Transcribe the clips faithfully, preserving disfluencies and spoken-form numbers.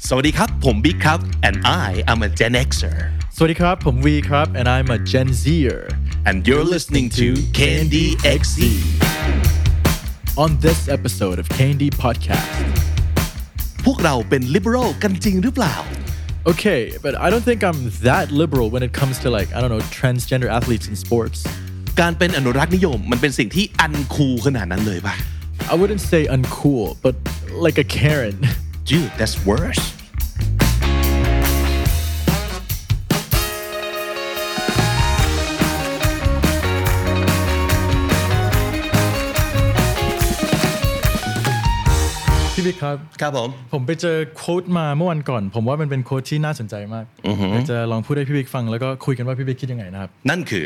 สวัสดีครับผมบิ๊กครับ and I am a Gen Xer สวัสดีครับผมวีครับ and I'm a Gen Zer and you're listening to Candy เอ็กซ์ ซี On this episode of Candy Podcast พวกเราเป็น liberal กันจริงหรือเปล่า Okay, but I don't think I'm that liberal when it comes to like I don't know transgender athletes in sports การเป็นอนุรักษ์นิยมมันเป็นสิ่งที่อันคูลขนาดนั้นเลยป่ะ I wouldn't say uncool but like a Karen Dude that's worse พี่บิ๊กครับครับผมผมไปเจอโค้ดมาเมื่อวันก่อนผมว่ามันเป็นโค้ดที่น่าสนใจมากอยากจะลองพูดให้พี่บิ๊กฟังแล้วก็คุยกันว่าพี่บิ๊กคิดยังไงนะครับนั่นคือ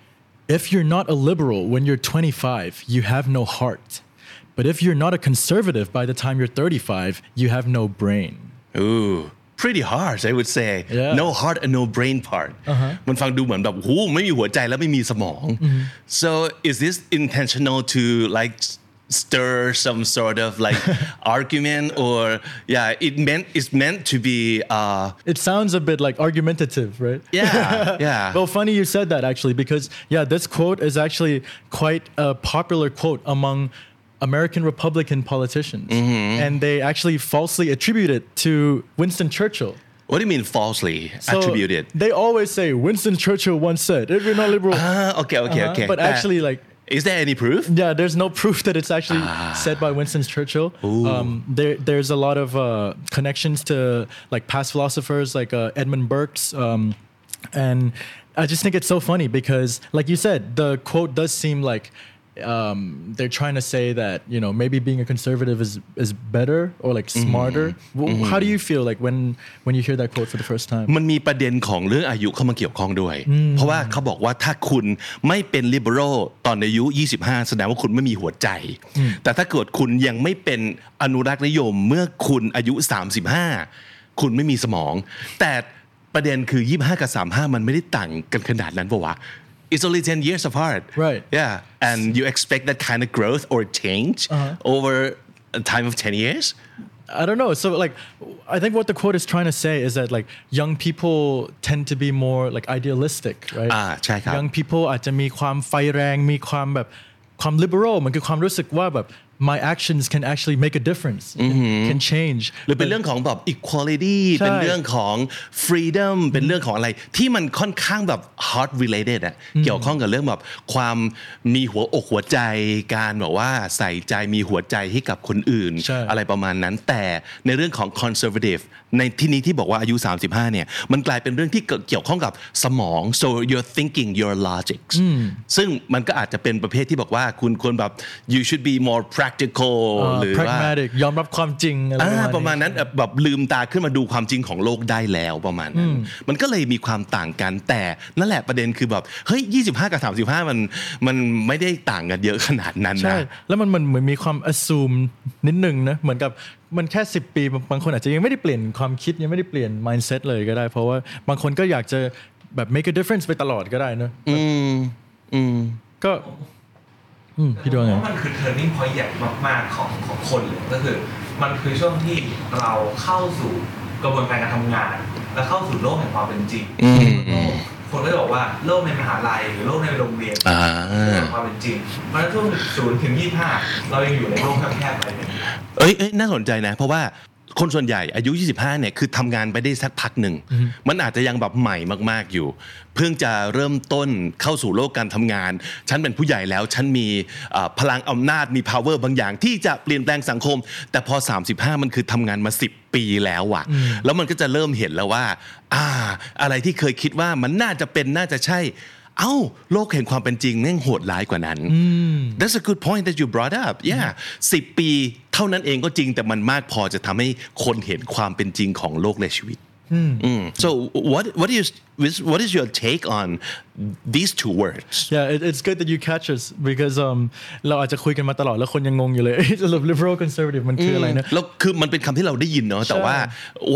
If you're not a liberal when you're twenty-five you have no heart but if you're not a conservative by the time you're thirty-five you have no brain Ooh pretty harsh I would say yeah. no heart and no brain part มันฟังดูเหมือนแบบโหไม่มีหัวใจแล้วไม่มีสมอง so is this intentional to like stir some sort of like argument or yeah it meant it's meant to be uh it sounds a bit like argumentative right yeah yeah well funny you said that actually because yeah this quote is actually quite a popular quote among American Republican politicians mm-hmm. and they actually falsely attribute it to Winston Churchill What do you mean falsely so attributed they always say Winston Churchill once said if you're not liberal ah okay okay uh-huh. okay but actually like Is there any proof? Yeah, there's no proof that it's actually ah. said by Winston Churchill. Um, there, there's a lot of uh, connections to like past philosophers like uh, Edmund Burke, um, and I just think it's so funny because, like you said, the quote does seem like um, they're trying to say that you know maybe being a conservative is is better or like smarter. Mm-hmm. Well, how do you feel like when when you hear that quote for the first time? มันมีประเด็นของเรื่องอายุเข้ามาเกี่ยวข้องด้วยเพราะว่าเขาบอกว่าถ้าคุณไม่เป็น liberal ตอนอายุยี่สิบห้าแสดงว่าคุณไม่มีหัวใจแต่ถ้าเกิดคุณยังไม่เป็นอนุรักษ์นิยมเมื่อคุณอายุสามสิบห้าคุณไม่มีสมองแต่ประเด็นคือยี่สิบห้ากับสามสิบห้ามันไม่ได้ต่างกันขนาดนั้นป่ะวะIt's only ten years apart. Right. Yeah. And you expect that kind of growth or change uh-huh. over a time of ten years? I don't know. So like, I think what the quote is trying to say is that like young people tend to be more like idealistic, right? อ่าใช่ครับ Young people อาจจะมีความไฟแรงมีความแบบความ liberal มันคือความรู้สึกว่าแบบmy actions can actually make a difference mm-hmm. can change หรือเป็นเรื่องของแบบ equality เป็นเรื่องของ freedom เป็นเรื่องของอะไรที่มันค่อนข้างแบบ heart related อ่ะเกี่ยวข้องกับเรื่องแบบความมีหัวอกหัวใจการแบบว่าใส่ใจมีหัวใจให้กับคนอื่นอะไรประมาณนั้นแต่ในเรื่องของ conservative ในที่นี้ที่บอกว่าอายุสามสิบห้าเนี่ยมันกลายเป็นเรื่องที่เกี่ยวข้องกับสมอง so you're thinking your logics ซึ่งมันก็อาจจะเป็นประเภทที่บอกว่าคุณควรแบบ you should be more practical หรือว่า pragmatic ยอมรับความจริงอะไรประมาณนั้นแบบลืมตาขึ้นมาดูความจริงของโลกได้แล้วประมาณนั้นมันก็เลยมีความต่างกันแต่นั่นแหละประเด็นคือแบบเฮ้ยยี่สิบห้ากับสามสิบห้ามันมันไม่ได้ต่างกันเยอะขนาดนั้นนะใช่แล้วมันเหมือนมีความ assume นิดนึงนะเหมือนกับมันแค่สิบปีบางคนอาจจะยังไม่ได้เปลี่ยนความคิดยังไม่ได้เปลี่ยน mindset เลยก็ได้เพราะว่าบางคนก็อยากจะแบบ make a difference ไปตลอดก็ได้นะอืมอืมก็พี่ดูไงมันคือ turning point ใหญ่มากๆของของคนเลยก็คือมันคือช่วงที่เราเข้าสู่กระบวนการการทำงานและเข้าสู่โลกแห่งความเป็นจริงคนก็จะบอกว่าโลกในมหาลัยหรือโลกในโรงเรียนเป็นความเป็นจริงเพราะฉะนั้นช่วงศูนย์ถึงยี่สิบห้าเรายังอยู่ในโลกแคบๆไปเป็นเอ้ยน่าสนใจนะเพราะว่าคนส่วนใหญ่อายุยี่สิบห้าเนี่ยคือทำงานไปได้สักพักหนึ่งมันอาจจะยังแบบใหม่มากๆอยู่เพิ่งจะเริ่มต้นเข้าสู่โลกการทำงานฉันเป็นผู้ใหญ่แล้วฉันมีพลังอำนาจมี power บางอย่างที่จะเปลี่ยนแปลงสังคมแต่พอสามสิบห้ามันคือทำงานมาสิบปีแล้วอะแล้วมันก็จะเริ่มเห็นแล้วว่าอ่าอะไรที่เคยคิดว่ามันน่าจะเป็นน่าจะใช่เอ้าโลกแห่งความเป็นจริงแม่งโหดร้ายกว่านั้น That's a good point that you brought up yeah สิบปีเท่านั้นเองก็จริงแต่มันมากพอจะทำให้คนเห็นความเป็นจริงของโลกและชีวิต Mm. So what what is what is your take on these two words? Yeah, it, it's good that you catch us because um เราอาจจะคุยกันมาตลอดแล้วคนยังงงอยู่เลย liberal conservative มันคืออะไรนะแล้วคือมันเป็นคำที่เราได้ยินเนาะแต่ว่า what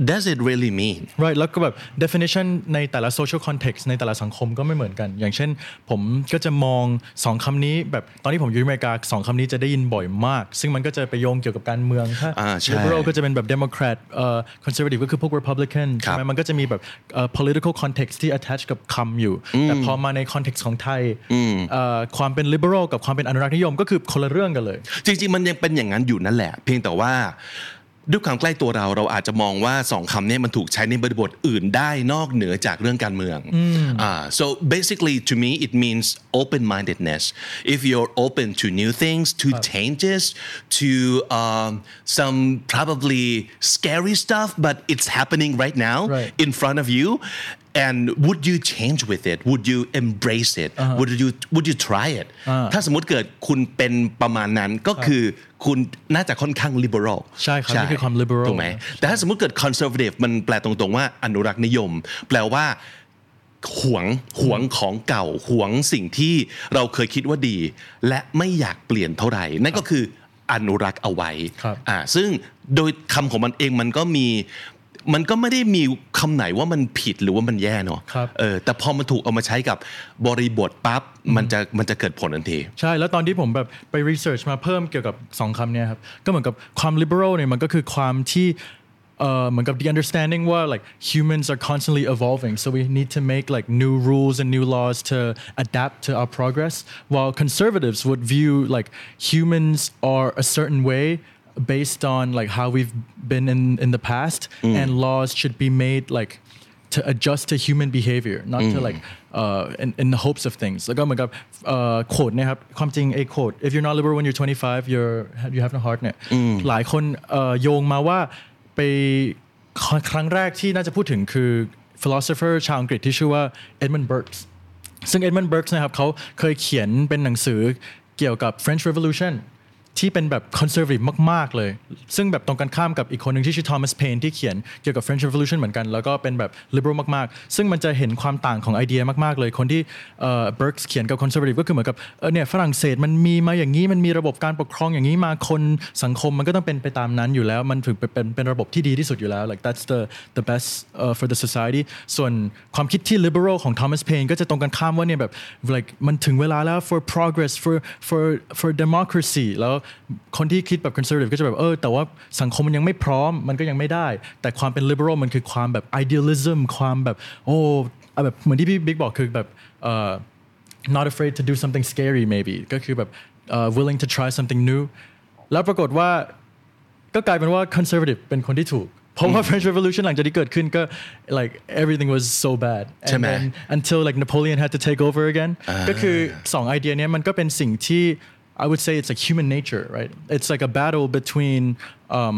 does it really mean right แล้วก็แบบ definition ในแต่ละ social context ในแต่ละสังคมก็ไม่เหมือนกันอย่างเช่นผมก็จะมองสองคำนี้แบบตอนที่ผมอยู่อเมริกาสองคำนี้จะได้ยินบ่อยมากซึ่งมันก็จะไปโยงเกี่ยวกับการเมืองถ้า liberal ก็จะเป็นแบบ democrat เอ่อ conservative ก็คือพวก republican ใช่ไหมมันก็จะมีแบบเอ่อ political context ที่ attach กับคำอยู่แต่พอมาใน context ของไทยเอ่อความเป็น liberal กับความเป็นอนุรักษ์นิยมก็คือคนละเรื่องกันเลยจริงๆมันยังเป็นอย่างนั้นอยู่นั่นแหละเพียงแต่ว่าด้วยความใกล้ตัวเราเราอาจจะมองว่าสองคำนี้มันถูกใช้ในบริบทอื่นได้นอกเหนือจากเรื่องการเมือง uh, so basically to me it means open-mindedness if you're open to new things to changes to um, some probably scary stuff but it's happening right now right. in front of you and would you change with it would you embrace it uh-huh. would you would you try it ถ้าสมมุติเกิดคุณเป็นประมาณนั้นก็คือคุณน่าจะค่อนข้าง liberal ใช่ครับนี่คือความ liberal ถูกไหมแต่ถ้าสมมุติเกิด conservative มันแปลตรงๆว่าอนุรักษ์นิยมแปลว่าหวงหวงของเก่าหวงสิ่งที่เราเคยคิดว่าดีและไม่อยากเปลี่ยนเท่าไหร่นั่นก็คืออนุรักษ์เอาไว้อ่าซึ่งโดยคำของมันเองมันก็มีมันก็ไม่ได้มีคำไหนว่ามันผิดหรือว่ามันแย่เนาะเออแต่พอมันถูกเอามาใช้กับบริบทปั๊บมันจะมันจะเกิดผลทันทีใช่แล้วตอนที่ผมแบบไปรีเสิร์ชมาเพิ่มเกี่ยวกับสองคำนี้ครับก็เหมือนกับความ liberal เนี่ยมันก็คือความที่เอ่อเหมือนกับ the understanding ว่า like humans are constantly evolving so we need to make like new rules and new laws to adapt to our progress while conservatives would view like humans are a certain way based on like how we've been in in the past mm. and laws should be made like to adjust to human behavior not mm. to like uh in, in the hopes of things แล้วก็เหมือนกับเอ่อ quote นะครับความจริงไอ้ quote if you're not liberal when you're twenty-five you're you have no heart เนี่ยหลายคนเอ่อโยงมาว่าไปครั้งแรกที่น่าจะพูดถึงคือ philosopher ชาวอังกฤษที่ชื่อว่า Edmund Burke ซึ่ง Edmund Burke นะครับเขาเคยเขียนเป็นหนังสือเกี่ยวกับ French Revolutionที่เป็นแบบ conservative มากๆเลยซึ่งแบบตรงกันข้ามกับอีกคนหนึ่งที่ชื่อ Thomas Paine ที่เขียนเกี่ยวกับ French Revolution เหมือนกันแล้วก็เป็นแบบ liberal มากๆซึ่งมันจะเห็นความต่างของไอเดียมากๆเลยคนที่เอ่อ Burke เขียนกับ conservative ก็คือเหมือนกับเออเนี่ยฝรั่งเศสมันมีมาอย่างนี้มันมีระบบการปกครองอย่างนี้มาคนสังคมมันก็ต้องเป็นไปตามนั้นอยู่แล้วมันถึงเป็นเป็นระบบที่ดีที่สุดอยู่แล้ว like that's the the best uh, for the society ส่วนความคิดที่ liberal ของ Thomas Paine ก็จะตรงกันข้ามว่าเนี่ยแบบ like มันถึงเวลาแล้ว for progress for for for democracy แล้วคนที่คิดแบบ conservative ก็จะแบบเออแต่ว่าสังคมมันยังไม่พร้อมมันก็ยังไม่ได้แต่ความเป็น liberal มันคือความแบบ idealism ความแบบโอ้แบบเหมือนที่พี่บิ๊กบอกคือแบบเอ่อ not afraid to do something scary maybe ก็คือแบบ uh, willing to try something new แล้วปรากฏว่าก็กลายเป็นว่า conservative เป็นคนที่ถูกเพราะว่า French Revolution หลังจากที่เกิดขึ้นก็ like everything was so bad and then until like Napoleon had to take over again ก็คือสองไอเดียนี้มันก็เป็นสิ่งที่I would say it's like human nature, right? It's like a battle between um,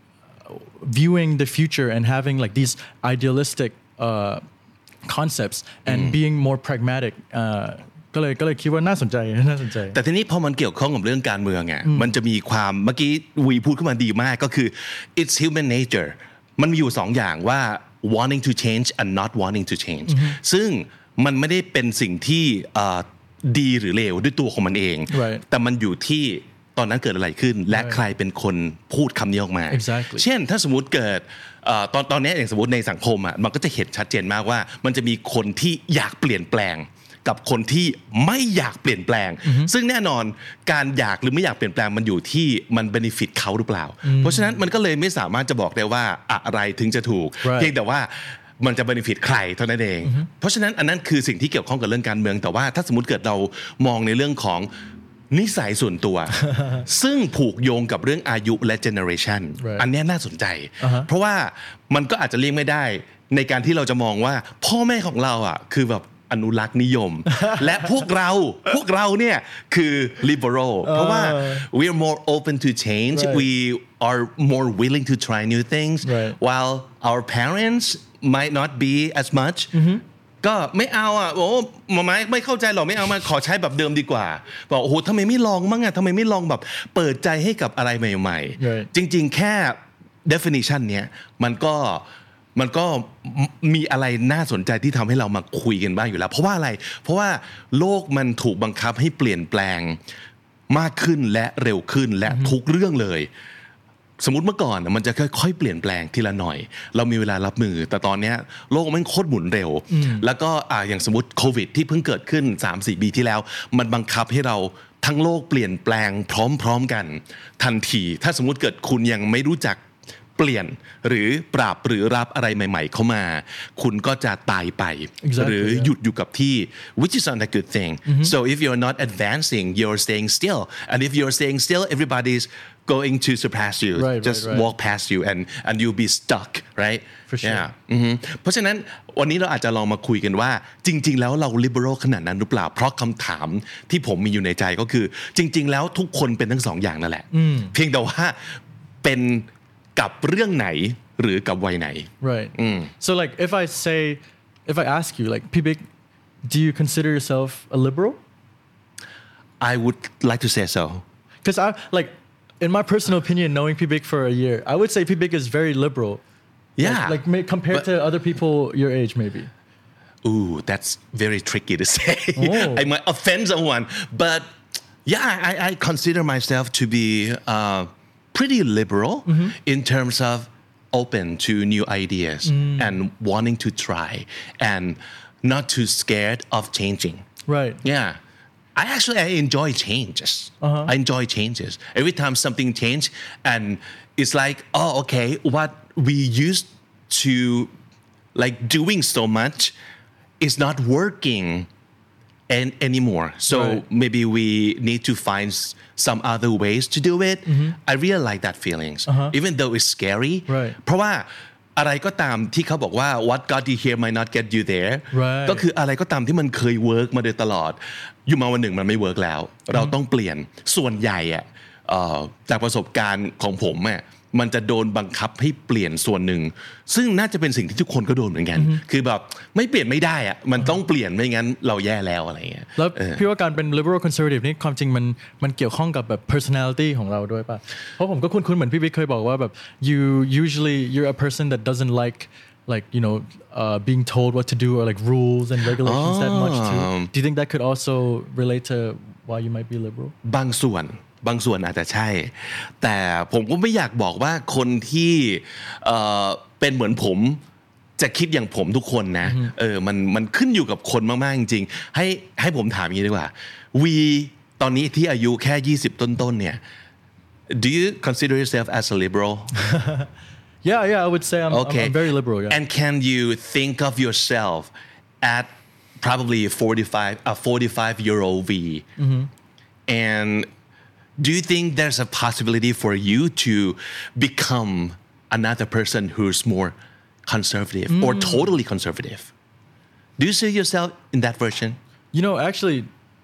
viewing the future and having like these idealistic uh, concepts and mm. being more pragmatic. Uh, ก็เลยก็เลยคิดว่าน่าสนใจน่าสนใจแต่ทีนี้พอมันเกี่ยวข้องกับเรื่องการเมืองอ่ะมันจะมีความเมื่อกี้วีพูดขึ้นมาดีมากก็คือ it's human nature มันมีอยู่สองอย่างว่า wanting to change and not wanting to change ซึ่งมันไม่ได้เป็นสิ่งที่ดีหรือเลวด้วยตัวของมันเอง right. แต่มันอยู่ที่ตอนนั้นเกิดอะไรขึ้น และ right. ใครเป็นคนพูดคำนี้ออกมา exactly. เช่นถ้าสมมติเกิดตอนตอนนี้อย่างสมมติในสังคมอ่ะมันก็จะเห็นชัดเจนมากว่ามันจะมีคนที่อยากเปลี่ยนแปลงกับคนที่ไม่อยากเปลี่ยนแปลง mm-hmm. ซึ่งแน่นอนการอยากหรือไม่อยากเปลี่ยนแปลงมันอยู่ที่มัน benefit เขาหรือเปล่า mm-hmm. เพราะฉะนั้นมันก็เลยไม่สามารถจะบอกได้ว่าอะไรถึงจะถูก right. เพียงแต่ว่ามันจะ benefit ใครเท่านั้นเอง mm-hmm. เพราะฉะนั้นอันนั้นคือสิ่งที่เกี่ยวข้องกับเรื่องการเมืองแต่ว่าถ้าสมมุติเกิดเรามองในเรื่องของนิสัยส่วนตัว ซึ่งผูกโยงกับเรื่องอายุและ generation right. อันนี้น่าสนใจ uh-huh. เพราะว่ามันก็อาจจะเลี่ยงไม่ได้ในการที่เราจะมองว่าพ่อแม่ของเราอ่ะคือแบบอนุรักษ์นิยม และพวกเราพวกเราเนี่ยคือ liberal เพราะว่า we are more open to change right. we are more willing to try new things right. while our parents might not be as much mm-hmm. ก็ไม่เอาอ่ะโอ้มาไม่ไม่เข้าใจหรอกไม่เอามาขอใช้แบบเดิมดีกว่าบอกโอ้โหทำไมไม่ลองมั่งอ่ะทำไมไม่ลองแบบเปิดใจให้กับอะไรใหม่ๆ right. จริงๆแค่ definition เนี้ยมันก็มันก็มีอะไรน่าสนใจที่ทำให้เรามาคุยกันบ้างอยู่แล้วเพราะว่าอะไรเพราะว่าโลกมันถูกบังคับให้เปลี่ยนแปลงมากขึ้นและเร็วขึ้นและทุกเรื่องเลยสมมติเมื่อก่อนมันจะค่อยๆเปลี่ยนแปลงทีละหน่อยเรามีเวลารับมือแต่ตอนนี้โลกมันโคตรหมุนเร็วแล้วก็อ่าอย่างสมมติโควิดที่เพิ่งเกิดขึ้น สามสี่ ปีที่แล้วมันบังคับให้เราทั้งโลกเปลี่ยนแปลงพร้อมๆกันทันทีถ้าสมมติเกิดคุณยังไม่รู้จักเปลี่ยนหรือปรับหรือรับอะไรใหม่ๆเข้ามาคุณก็จะตายไป exactly, หรือหยุดอยู่กับที่ which is not a good thing mm-hmm. so if you're not advancing you're staying still and if you're staying still everybody's going to surpass you right, just right, right. walk past you and and you'll be stuck right for sure yeah. mm-hmm. เพราะฉะนั้นวันนี้เราอาจจะลองมาคุยกันว่าจริงๆแล้วเรา liberal ขนาดนั้นหรือเปล่าเพราะคำถามที่ผมมีอยู่ในใจก็คือจริงๆแล้วทุกคนเป็นทั้งสองอย่างนั่นแหละเพียงแต่ว่าเป็นกับเรื่องไหนหรือกับวัยไหน right so like if I say if I ask you like Pibik do you consider yourself a liberal I would like to say so because I like in my personal opinion knowing Pibik for a year I would say Pibik is very liberal yeah like, like compared but, to other people your age maybe ooh that's very tricky to say oh. I might offend someone but yeah I, I consider myself to be uh, pretty liberal mm-hmm. in terms of open to new ideas mm. and wanting to try and not too scared of changing. Right. Yeah. I actually I enjoy changes. Uh-huh. I enjoy changes. Every time something changes and it's like, oh, okay, what we used to like doing so much is not working and anymore. So right. maybe we need to find some other ways to do it. Mm-hmm. I really like that feelings, uh-huh. even though it's scary. Right. เพราะว่าอะไรก็ตามที่เขาบอกว่า what got you here might not get you there. Right. ก็คืออะไรก็ตามที่มันเคยเวิร์กมาโดยตลอดอยู่มาวันหนึ่งมันไม่เวิร์กแล้ว mm-hmm. เราต้องเปลี่ยนส่วนใหญ่อะจากประสบการณ์ของผมอะมันจะโดนบังคับให้เปลี่ยนส่วนหนึ่งซึ่งน่าจะเป็นสิ่งที่ทุกคนก็โดนเหมือนกัน mm-hmm. คือแบบไม่เปลี่ยนไม่ได้อะมันต้องเปลี่ยนไม่งั้นเราแย่แล้วอะไรเงี้ยแล้วพี่ว่าการเป็น liberal conservative นี่ความจริงมันมันเกี่ยวข้องกับแบบ personality ของเราด้วยป่ะเพราะผมก็คุ้นๆเหมือนพี่บิ๊กเคยบอกว่าแบบ you usually you're a person that doesn't like like you know uh, being told what to do or like rules and regulations oh. that much too do you think that could also relate to why you might be liberal บางส่วนบางส่วนอาจจะใช่แต่ผมก็ไม่อยากบอกว่าคนที่เอ่อเป็นเหมือนผมจะคิดอย่างผมทุกคนนะ mm-hmm. เออมันมันขึ้นอยู่กับคนมากๆจริงๆให้ให้ผมถามอย่างนี้ดีกว่า we ตอนนี้ที่อายุแค่ยี่สิบต้นๆเนี่ย do you consider yourself as a liberal yeah yeah I would say I'm, okay. I'm, I'm very liberal yeah. and can you think of yourself at probably forty-five a forty-five year old V mm-hmm. and do you think there's a possibility for you to become another person who's more conservative mm. or totally conservative? Do you see yourself in that version? You know, actually,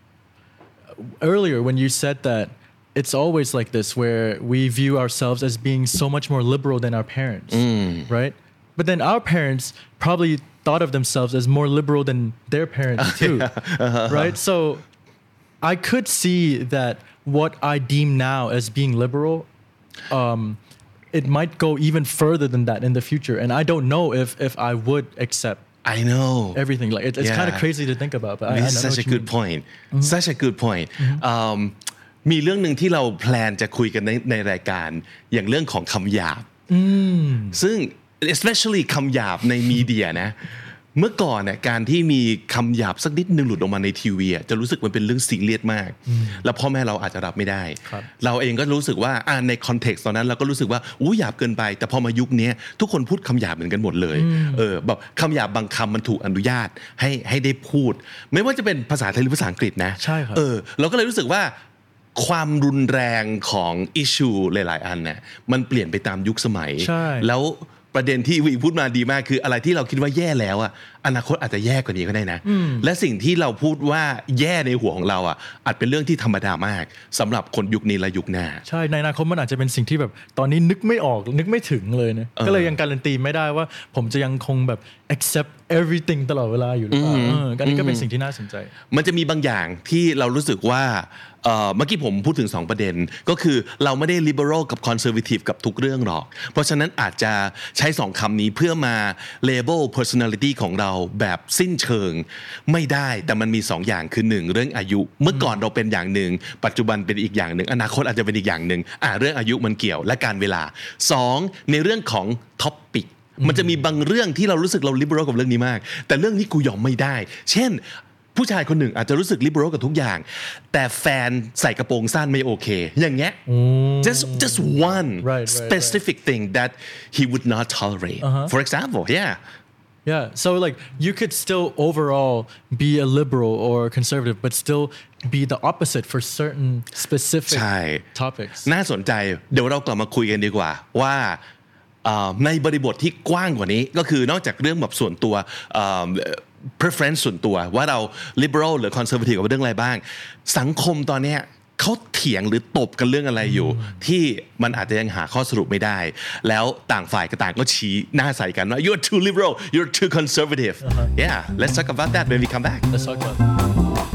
earlier when you said that, it's always like this where we view ourselves as being so much more liberal than our parents, mm. right? But then our parents probably thought of themselves as more liberal than their parents too, uh-huh. right? So I could see that what I deem now as being liberal, um, it might go even further than that in the future. And I don't know if, if I would accept I know everything. Like it, it's yeah. kind of crazy to think about, but This I, I is know such what a you good mean. point. Mm-hmm. Such a good point. Mm-hmm. Um, มีเรื่องหนึ่งที่เราแพลนจะคุยกันในในรายการอย่างเรื่องของคำหยาบ mm. ซึ่ง especially คำหยาบในมีเดียนะเมื่อก่อนเนี่ยการที่มีคำหยาบสักนิดนึงหลุดออกมาในทีวีจะรู้สึกมันเป็นเรื่องซีเรียสมากแล้วพ่อแม่เราอาจจะรับไม่ได้เราเองก็รู้สึกว่าในคอนเท็กซ์ตอนนั้นเราก็รู้สึกว่าอู้หยาบเกินไปแต่พอมายุคนี้ทุกคนพูดคำหยาบเหมือนกันหมดเลยเออแบบคำหยาบบางคำมันถูกอนุญาตให้ให้ได้พูดไม่ว่าจะเป็นภาษาไทยหรือภาษาอังกฤษนะใช่ครับเออเราก็เลยรู้สึกว่าความรุนแรงของอิชชูหลายๆอันเนี่ยมันเปลี่ยนไปตามยุคสมัยแล้วประเด็นที่วีพูดมาดีมากคืออะไรที่เราคิดว่าแย่แล้วอ่ะอนาคตอาจจะแย่กว่านี้ก็ได้นะและสิ่งที่เราพูดว่าแย่ในหัวของเราอ่ะอาจเป็นเรื่องที่ธรรมดามากสำหรับคนยุคนี้และยุคหน้าใช่ในอนาคตมันอาจจะเป็นสิ่งที่แบบตอนนี้นึกไม่ออกนึกไม่ถึงเลยนะก็เลยยังการันตีไม่ได้ว่าผมจะยังคงแบบ accept everything ตลอดเวลาอยู่หรือเปล่าอันนี้ก็เป็นสิ่งที่น่าสนใจมันจะมีบางอย่างที่เรารู้สึกว่าเมื่อกี้ผมพูดถึงสองประเด็นก็คือเราไม่ได้ liberal กับ conservative กับทุกเรื่องหรอกเพราะฉะนั้นอาจจะใช้สองคำนี้เพื่อมา label personality ของเราแบบสิ้นเชิงไม่ได้แต่มันมีสองอย่างคือหนึ่งเรื่องอายุเมื่อก่อนเราเป็นอย่างหนึ่งปัจจุบันเป็นอีกอย่างหนึ่งอนาคตอาจจะเป็นอีกอย่างหนึ่งอ่าเรื่องอายุมันเกี่ยวและการเวลาสองในเรื่องของท็อปปิกมันจะมีบางเรื่องที่เรารู้สึกเรา liberal กับเรื่องนี้มากแต่เรื่องนี้กูยอมไม่ได้เช่นผู้ชายคนหนึ่งอาจจะรู้สึก liberal กับทุกอย่างแต่แฟนใส่กระโปรงสั้นไม่โอเคอย่างเงี้ย just just one right, specific right. thing that he would not tolerate uh-huh. for example yeah yeah so like you could still overall be a liberal or conservative but still be the opposite for certain specific topics น่าสนใจเดี๋ยวเรากลับมาคุยกันดีกว่าว่าในบริบทที่กว้างกว่านี้ก็คือนอกจากเรื่องแบบส่วนตัว preference ส่วนตัวว่าเรา liberal หรือ conservative กับเรื่องอะไรบ้างสังคมตอนนี้เขาเถียงหรือตบกันเรื่องอะไรอยู่ที่มันอาจจะยังหาข้อสรุปไม่ได้แล้วต่างฝ่ายก็ต่างก็ชี้หน้าใส่กันว่า you're too liberal you're too conservative uh-huh. yeah let's talk about that when we come back let's talk about that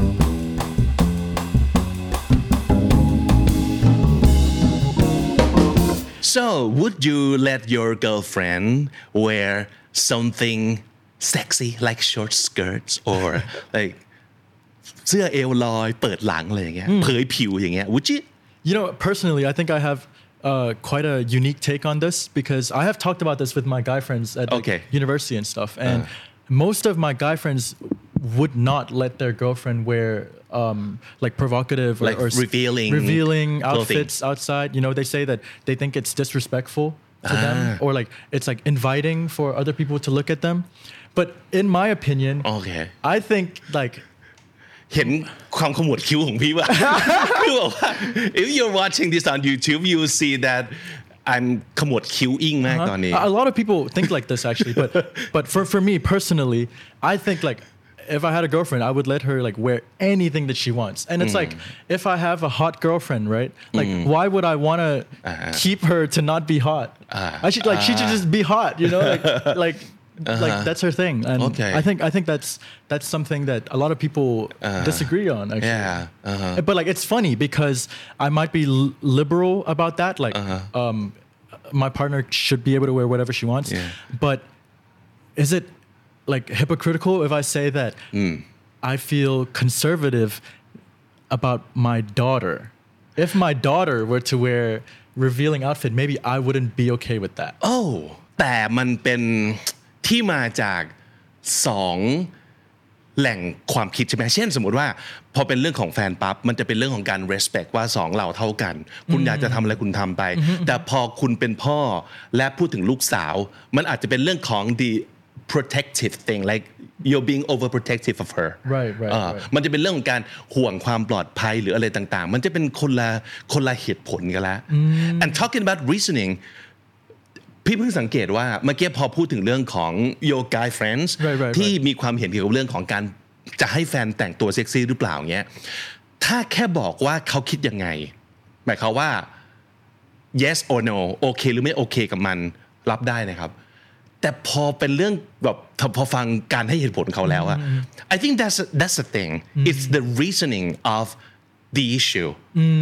So, would you let your girlfriend wear something sexy like short skirts or like เสื้อเอวลอยเปิดหลังอะไรอย่างเงี้ยเผยผิวอย่างเงี้ย would you you know personally I think I have uh, quite a unique take on this because I have talked about this with my guy friends at okay. like, university and stuff and uh. most of my guy friends would not let their girlfriend wear um, like provocative or, like or revealing revealing clothing. outfits outside. You know, they say that they think it's disrespectful to ah. them or like it's like inviting for other people to look at them. But in my opinion, okay. I think like เห็นความขมวดคิ้วของพี่ว่า คือบอกว่า if you're watching this on YouTube you will see that I'm ขมวดคิ้วอิงมากตอนนี้ A lot of people think like this actually, but but for for me personally, I think like if I had a girlfriend, I would let her like wear anything that she wants. And it's mm. like if I have a hot girlfriend, right? Like mm. why would I want to uh-huh. keep her to not be hot? Uh, I should like uh, she should just be hot, you know? Like like uh-huh. like that's her thing. And okay. I think I think that's that's something that a lot of people uh, disagree on actually. Yeah. Uh-huh. But like it's funny because I might be l- liberal about that like uh-huh. um my partner should be able to wear whatever she wants. Yeah. But is it like hypocritical if I say that mm. I feel conservative about my daughter? If my daughter were to wear revealing outfit, maybe I wouldn't be okay with that. Oh, แต่มันเป็นที่มาจากสองแหล่งความคิดใช่ไหมเช่นสมมติว่าพอเป็นเรื่องของแฟนปั๊บมันจะเป็นเรื่องของการ respect ว่าสองเราเท่ากันคุณอยากจะทำอะไรคุณทำไปแต่พอคุณเป็นพ่อและพูดถึงลูกสาวมันอาจจะเป็นเรื่องของ the protective thing like you're being overprotective of her right right, right. มันจะเป็นเรื่องของการห่วงความปลอดภัยหรืออะไรต่างๆมันจะเป็นคนละคนละเหตุผลกันแล้ว and talking about reasoningพี่เพิ่งสังเกตว่าเมื่อกี้พอพูดถึงเรื่องของ your guy friends right, right, ที่มีความเห็นเกี่ยวกับเรื่องของการจะให้แฟนแต่งตัวเซ็กซี่หรือเปล่าเงี้ยถ้าแค่บอกว่าเขาคิดยังไงหมายความว่า yes or no โอเคหรือไม่โอเคกับมันรับได้นะครับแต่พอเป็นเรื่องแบบพอฟังการให้เหตุผลเขาแล้วอะ I think that's that's the thing it's the reasoning of the issue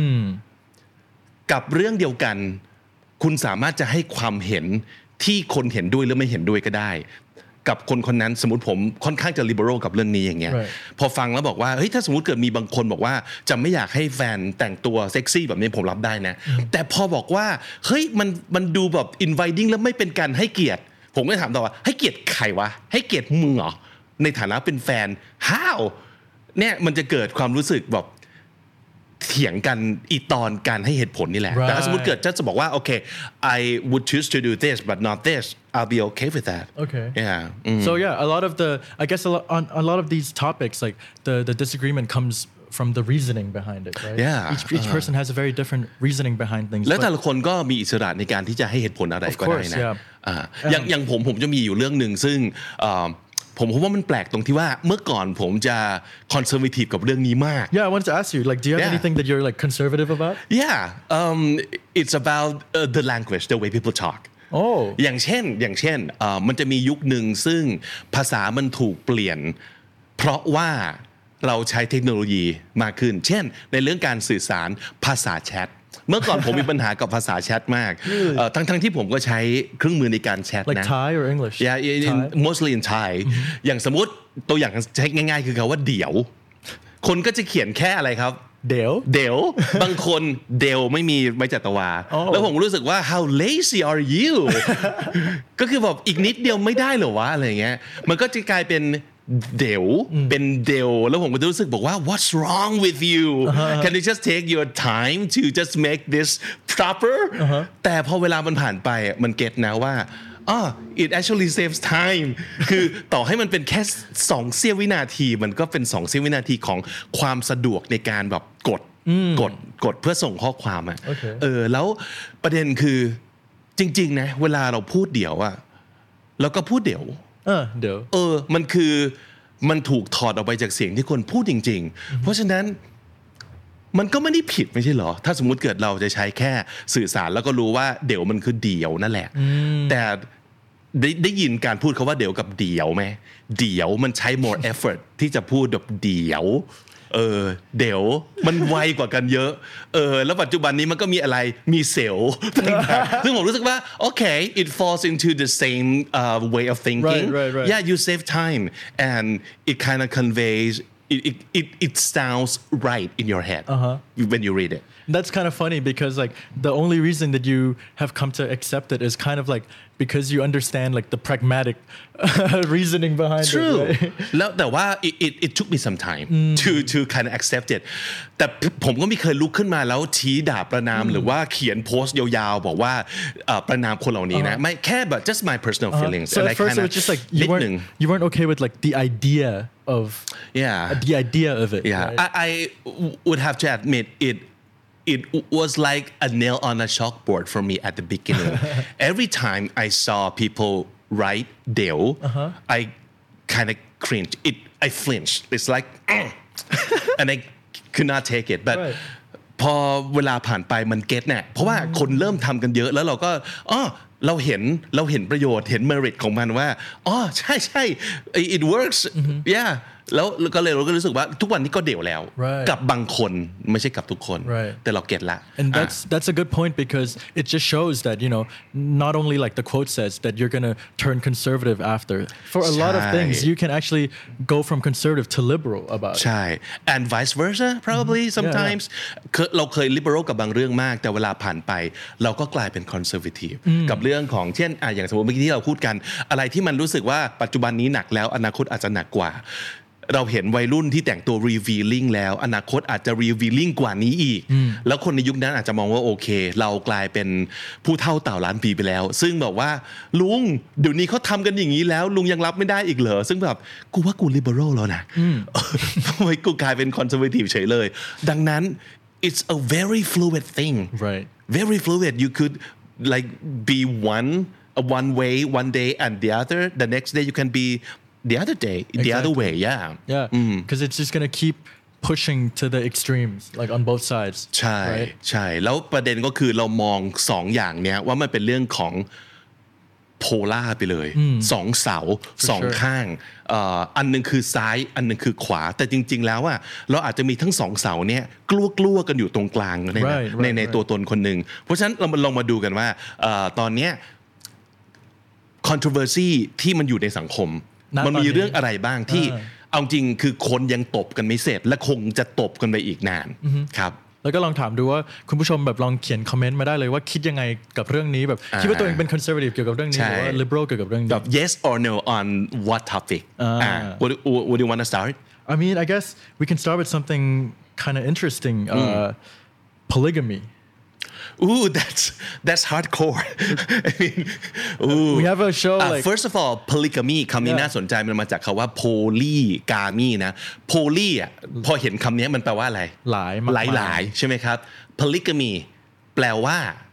กับเรื่องเดียวกันคุณสามารถจะให้ความเห็นที่คนเห็นด้วยหรือไม่เห็นด้วยก็ได้กับคนคนนั้นสมมติผมค่อนข้างจะ liberal กับเรื่องนี้อย่างเงี้ย right. พอฟังแล้วบอกว่าเฮ้ยถ้าสมมติเกิดมีบางคนบอกว่าจะไม่อยากให้แฟนแต่งตัวเซ็กซี่แบบนี้ผมรับได้นะ mm. แต่พอบอกว่าเฮ้ยมันมันดูแบบ inviting แล้วไม่เป็นการให้เกียรติผมก็ถามต่อว่าให้เกียรติใครวะให้เกียรติมึงเหรอในฐานะเป็นแฟน how เนี่ยมันจะเกิดความรู้สึกแบบเถียงกันอีตอนการให้เหตุผลนี่แหละ right. แต่ถ้าสมมติเกิดจะบอกว่าโอเค I would choose to do this but not this I'll be okay with that okay yeah mm. so yeah a lot of the I guess a lot, on a lot of these topics like the the disagreement comes from the reasoning behind it right yeah each, each uh-huh. person has a very different reasoning behind things และแต่ละคนก็มีอิสระในการที่จะให้เหตุผลอะไรก็ได้นะ yeah. อย่างอย่างผมผมจะมีอยู่เรื่องหนึ่งซึ่งผมว่ามันแปลกตรงที่ว่าเมื่อก่อนผมจะคอนเซอร์เวทีฟกับเรื่องนี้มาก Yeah I wanted to ask you like do you have yeah. anything that you're like conservative about Yeah um, it's about uh, the language the way people talk โอ้อย่างเช่นอย่างเช่นมันจะมียุคหนึ่งซึ่งภาษามันถูกเปลี่ยนเพราะว่าเราใช้เทคโนโลยีมากขึ้นเช่นในเรื่องการสื่อสารภาษาแชทเมื่อก่อนผมมีปัญหากับภาษาแชทมากเอ่อทั้งๆที่ผมก็ใช้เครื่องมือในการแชท like นะ Thai or English yeah in, in, mostly in Thai อย่างสมมติตัวอย่างใช้ง่ายๆคือคำว่าเดี๋ยวคนก็จะเขียนแค่อะไรครับเดี๋ยวเดี๋ยวบางคนเดี๋ยวไม่มีไม้จัตวาแล้วผมรู้สึกว่า how lazy are you ก็คือแบบอีกนิดเดียวไม่ได้เหรอวะอะไรเงี้ยมันก็จะกลายเป็นเดี๋ยวเป็นเดี๋ยวแล้วผมก็จะรู้สึกบอกว่า what's wrong with you can you just take your time to just make this proper แต่พอเวลามันผ่านไปมันเก็ตนะว่าอ๋อ it actually saves time คือต่อให้มันเป็นแค่สองเสี้ยววินาทีมันก็เป็นสองเสี้ยววินาทีของความสะดวกในการแบบกดกดกดเพื่อส่งข้อความอ่ะ okay. เออแล้วประเด็นคือจริงๆนะเวลาเราพูดเดี๋ยวอ่ะเราก็พูดเดี๋ยวเออเดี๋ยวเออมันคือมันถูกถอดออกไปจากเสียงที่คนพูดจริงๆเพราะฉะนั้นมันก็ไม่ได้ผิดไม่ใช่เหรอถ้าสมมุติเกิดเราจะใช้แค่สื่อสารแล้วก็รู้ว่าเดี๋ยวมันคือเดี๋ยวนั่นแหละแต่ได้ได้ยินการพูดคำว่าเดี๋ยวกับเดี๋ยวไหมเดี๋ยวมันใช้ more effort ที่จะพูดแบบเดี๋ยวเออเดี๋ยวมันไวกว่ากันเยอะเออแล้วปัจจุบันนี้มันก็มีอะไรมีเซลล์ซึ่งผมรู้สึกว่าโอเค it falls into the same uh, way of thinking right, right, right. yeah you save time and it kind of conveys it it it, it sounds right in your head uh-huh. when you read it That's kind of funny because like the only reason that you have come to accept it is kind of like because you understand like the pragmatic reasoning behind True. it. Right? แล้วแต่ว่า it, it it took me some time to to kind of accept it แต่ผมก็ไม่เคยลุกขึ้นมาแล้วชี้ด่าประนามหรือว่าเขียนโพสต์ยาวๆบอกว่าประนามคนเหล่านี้นะไม่แค่แบบ just my personal feelings so at first it was just like you weren't you weren't okay with like the idea of yeah the idea of it yeah right? I, I would have to admit it it was like a nail on a chalkboard for me at the beginning every time I saw people write เดี๋ยว uh-huh. I kind of cringe it I flinched it's like and I could not take it but right. พอเวลาผ่านไปมันเก็ตเนี่ยเพราะว่าคนเริ่มทำกันเยอะแล้วเราก็อ๋อเราเห็นเราเห็นประโยชน์เห็น merit ของมันว่าอ๋อใช่ใช่ it works yeah แล้วก็เลยเราก็รู้สึกว่าทุกวันนี้ก็เดี่ยวแล้ว right. กับบางคนไม่ใช่กับทุกคน right. แต่เราเก็ตละ and that's that's a good point because it just shows that you know not only like the quote says that you're gonna turn conservative after for a lot of things you can actually go from conservative to liberal about it ใช่ and vice versa probably sometimes yeah, yeah. เราเคย liberal กับบางเรื่องมากแต่เวลาผ่านไปเราก็กลายเป็น conservative กับเรื่องของเช่นอ่ะอย่างสมมติเมื่อกี้ที่เราพูดกันอะไรที่มันรู้สึกว่าปัจจุบันนี้หนักแล้วอนาคตอาจจะหนักกว่าเราเห็นวัยรุ่นที่แต่งตัว revealing แล้วอนาคตอาจจะ revealing กว่านี้อีกแล้วคนในยุคนั้นอาจจะมองว่าโอเคเรากลายเป็นผู้เฒ่าเต่าล้านปีไปแล้วซึ่งแบบว่าลุงเดี๋ยวนี้เขาทำกันอย่างนี้แล้วลุงยังรับไม่ได้อีกเหรอซึ่งแบบกูว่ากู liberal แล้วนะทำไมกูกลายเป็น conservative เฉยเลยดังนั้น it's a very fluid thing right very fluid you could like be one one way one day and the other the next day you can be the other day exactly. the other way yeah yeah because mm. it's just gonna keep pushing to the extremes like on both sides ใช่ right? ใช่แล้วประเด็นก็คือเรามองสองอย่างเนี้ยว่ามันเป็นเรื่องของโพล่าไปเลยสองเสาสองข้างอันนึงคือซ้ายอันนึงคือขวาแต่จริงๆแล้วอ่ะเราอาจจะมีทั้งสองเสาเนี้ยกลัวกลัวกันอยู่ตรงกลางใน right, ใน right, ใน right. ตัวตนคนหนึ่งเพราะฉะนั้นเรามาลองมาดูกันว่าตอนเนี้ย controversy ที่มันอยู่ในสังคมมันมีเรื่องอะไรบ้างที่เอาจริงคือคนยังตบกันไม่เสร็จและคงจะตบกันไปอีกนานครับแล้วก็ลองถามดูว่าคุณผู้ชมแบบลองเขียนคอมเมนต์มาได้เลยว่าคิดยังไงกับเรื่องนี้แบบคิดว่าตัวเองเป็น conservative เกี่ยวกับเรื่องนี้หรือว่า liberal เกี่ยวกับเรื่องนี้แบบ yes or no on what topic what what do you want to start I mean I guess we can start with something kind of interesting uh, polygamy Ooh, that's that's hardcore. I mean, ooh. We have a show uh, like first of all, polygamy คำนี้น่าสนใจมันมาจากคำว่า polygamy นะ poly อ่ะพอเห็นคำนี้มันแปลว่าอะไรหลายหลายหลายใช่ไหมครับ polygamy แปลว่า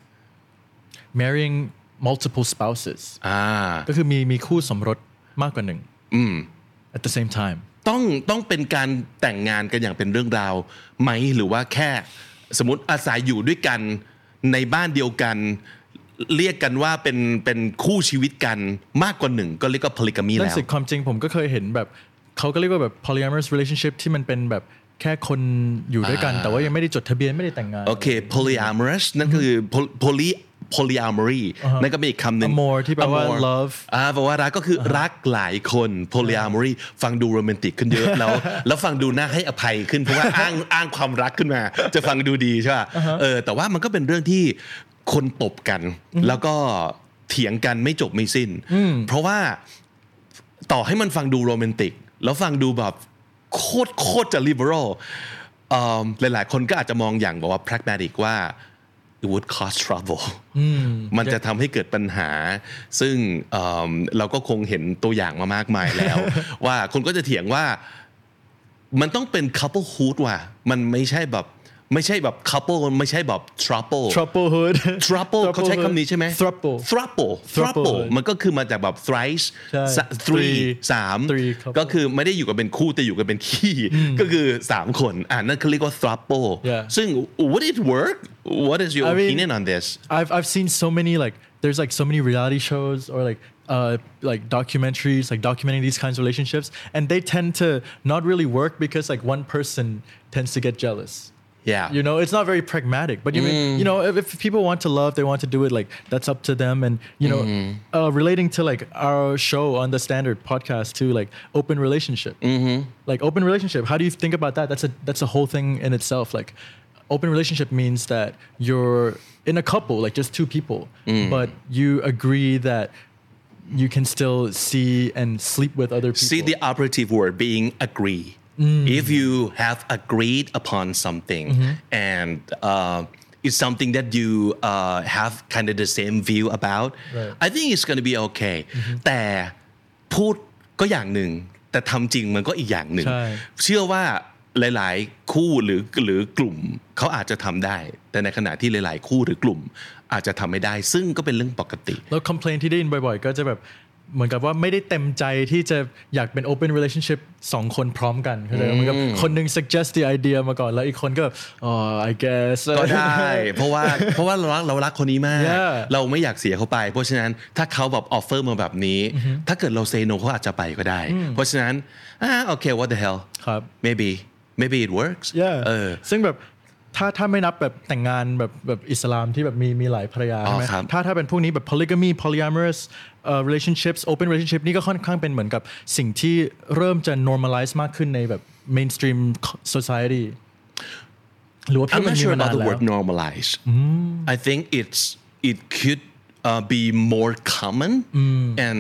marrying multiple spouses อ่าก็คือมีมีคู่สมรสมากกว่าหนึ่ง at the same time ต้องต้องเป็นการแต่งงานกันอย่างเป็นเรื่องราวไหมหรือว่าแค่สมมติอาศัยอยู่ด้วยกันในบ้านเดียวกันเรียกกันว่าเป็นเป็นคู่ชีวิตกันมากกว่าหนึ่งก็เรียกว่า polygamy แล้วนั่นสิความจริงผมก็เคยเห็นแบบเขาก็เรียกว่าแบบ polyamorous relationship ที่มันเป็นแบบแค่คนอยู่ด้วยกันแต่ว่ายังไม่ได้จดทะเบียนไม่ได้แต่งงานโอเค polyamorous นั่นคือ poly polyamory นั่นก็เป็นอีกคำหนึ่ง amor ที่แปลว่า love อ่าแปลว่ารักก็คือรักหลายคน polyamory ฟังดูโรแมนติกขึ้นเยอะแล้วแล้วฟังดูน่าให้อภัยขึ้นเพราะว่าอ้างอ้างความรักขึ้นมาจะฟังดูดีใช่ป่ะเออแต่ว่ามันก็เป็นเรื่องที่คนตบกันแล้วก็เถียงกันไม่จบไม่สิ้นเพราะว่าต่อให้มันฟังดูโรแมนติกแล้วฟังดูแบบโคตรโคตรจะ liberal หลายๆคนก็อาจจะมองอย่างแบบว่า pragmatic ว่า it would cause trouble มันจะทำให้เกิดปัญหาซึ่ง เ, เราก็คงเห็นตัวอย่างมามากมายแล้ว ว่าคนก็จะเถียงว่ามันต้องเป็น couplehood ว่ะมันไม่ใช่แบบไม่ใช่แบบ couple ไม่ใช่แบบ trouble troublehood trouble เขาใช้คำนี้ใช่ไหม throuple throuple throuple มันก็คือมาจากแบบ thrice three สามก็คือไม่ได้อยู่กันเป็นคู่แต่อยู่กันเป็นขี้ก็คือสามคนอ่านั่นเขาเรียกว่า throuple ซึ่ง would it work what is your opinion on this I've I've seen so many like there's like so many reality shows or like uh like documentaries like documenting these kinds of relationships and they tend to not really work because like one person tends to get jealous Yeah. You know, it's not very pragmatic. But you mm. mean, you know, if, if people want to love, they want to do it. Like that's up to them. And you know, mm-hmm. uh, relating to like our show on the Standard podcast too, like open relationship. Mm-hmm. Like open relationship. How do you think about that? That's a that's a whole thing in itself. Like open relationship means that you're in a couple, like just two people, mm. but you agree that you can still see and sleep with other people. See the operative word being agree.Mm. If you have agreed upon something mm-hmm. and uh, it's something that you uh, have kind of the same view about, right. I think it's going to be okay. Mm-hmm. แต่พูดก็อย่างหนึ่งแต่ทำจริงมันก็อีกอย่างหนึ่งเชื่อว่าหลายๆคู่หรือหรือกลุ่มเขาอาจจะทำได้แต่ในขณะที่หลายๆคู่หรือกลุ่มอาจจะทำไม่ได้ซึ่งก็เป็นเรื่องปกติแล้ว complaint ที่ได้ยินบ่อยๆก็จะแบบเหมือนกับว่าไม่ได้เต็มใจที่จะอยากเป็น open relationship สองคนพร้อมกันเข้าใจเหมือนกับคนนึง suggest the idea มาก่อนแล้วอีกคนก็อ๋อ I guess ก็ได้เพราะว่าเพราะว่าเรารักเรารักคนนี้มาก yeah. เราไม่อยากเสียเขาไปเพราะฉะนั้นถ้าเขาแบบ offer มาแบบนี้ mm-hmm. ถ้าเกิดเรา say no เขาอาจจะไปก็ได้ mm. เพราะฉะนั้นอ่าโอเค what the hell ครับ maybe maybe it works yeah. เออซึ่งแบบถ้าถ้าไม่นับแบบแต่งงานแบบแบบอิสลามที่แบบมีมีหลายภรรยาใช่ไหมถ้าถ้าเป็นพวกนี้แบบ polygamy polyamorous uh, relationships open relationship นี่ก็ค่อนข้างเป็นเหมือนกับสิ่งที่เริ่มจะ normalize มากขึ้นในแบบ mainstream society หรือว่า I'm not sure about the word normalize I think it's it could uh, be more common and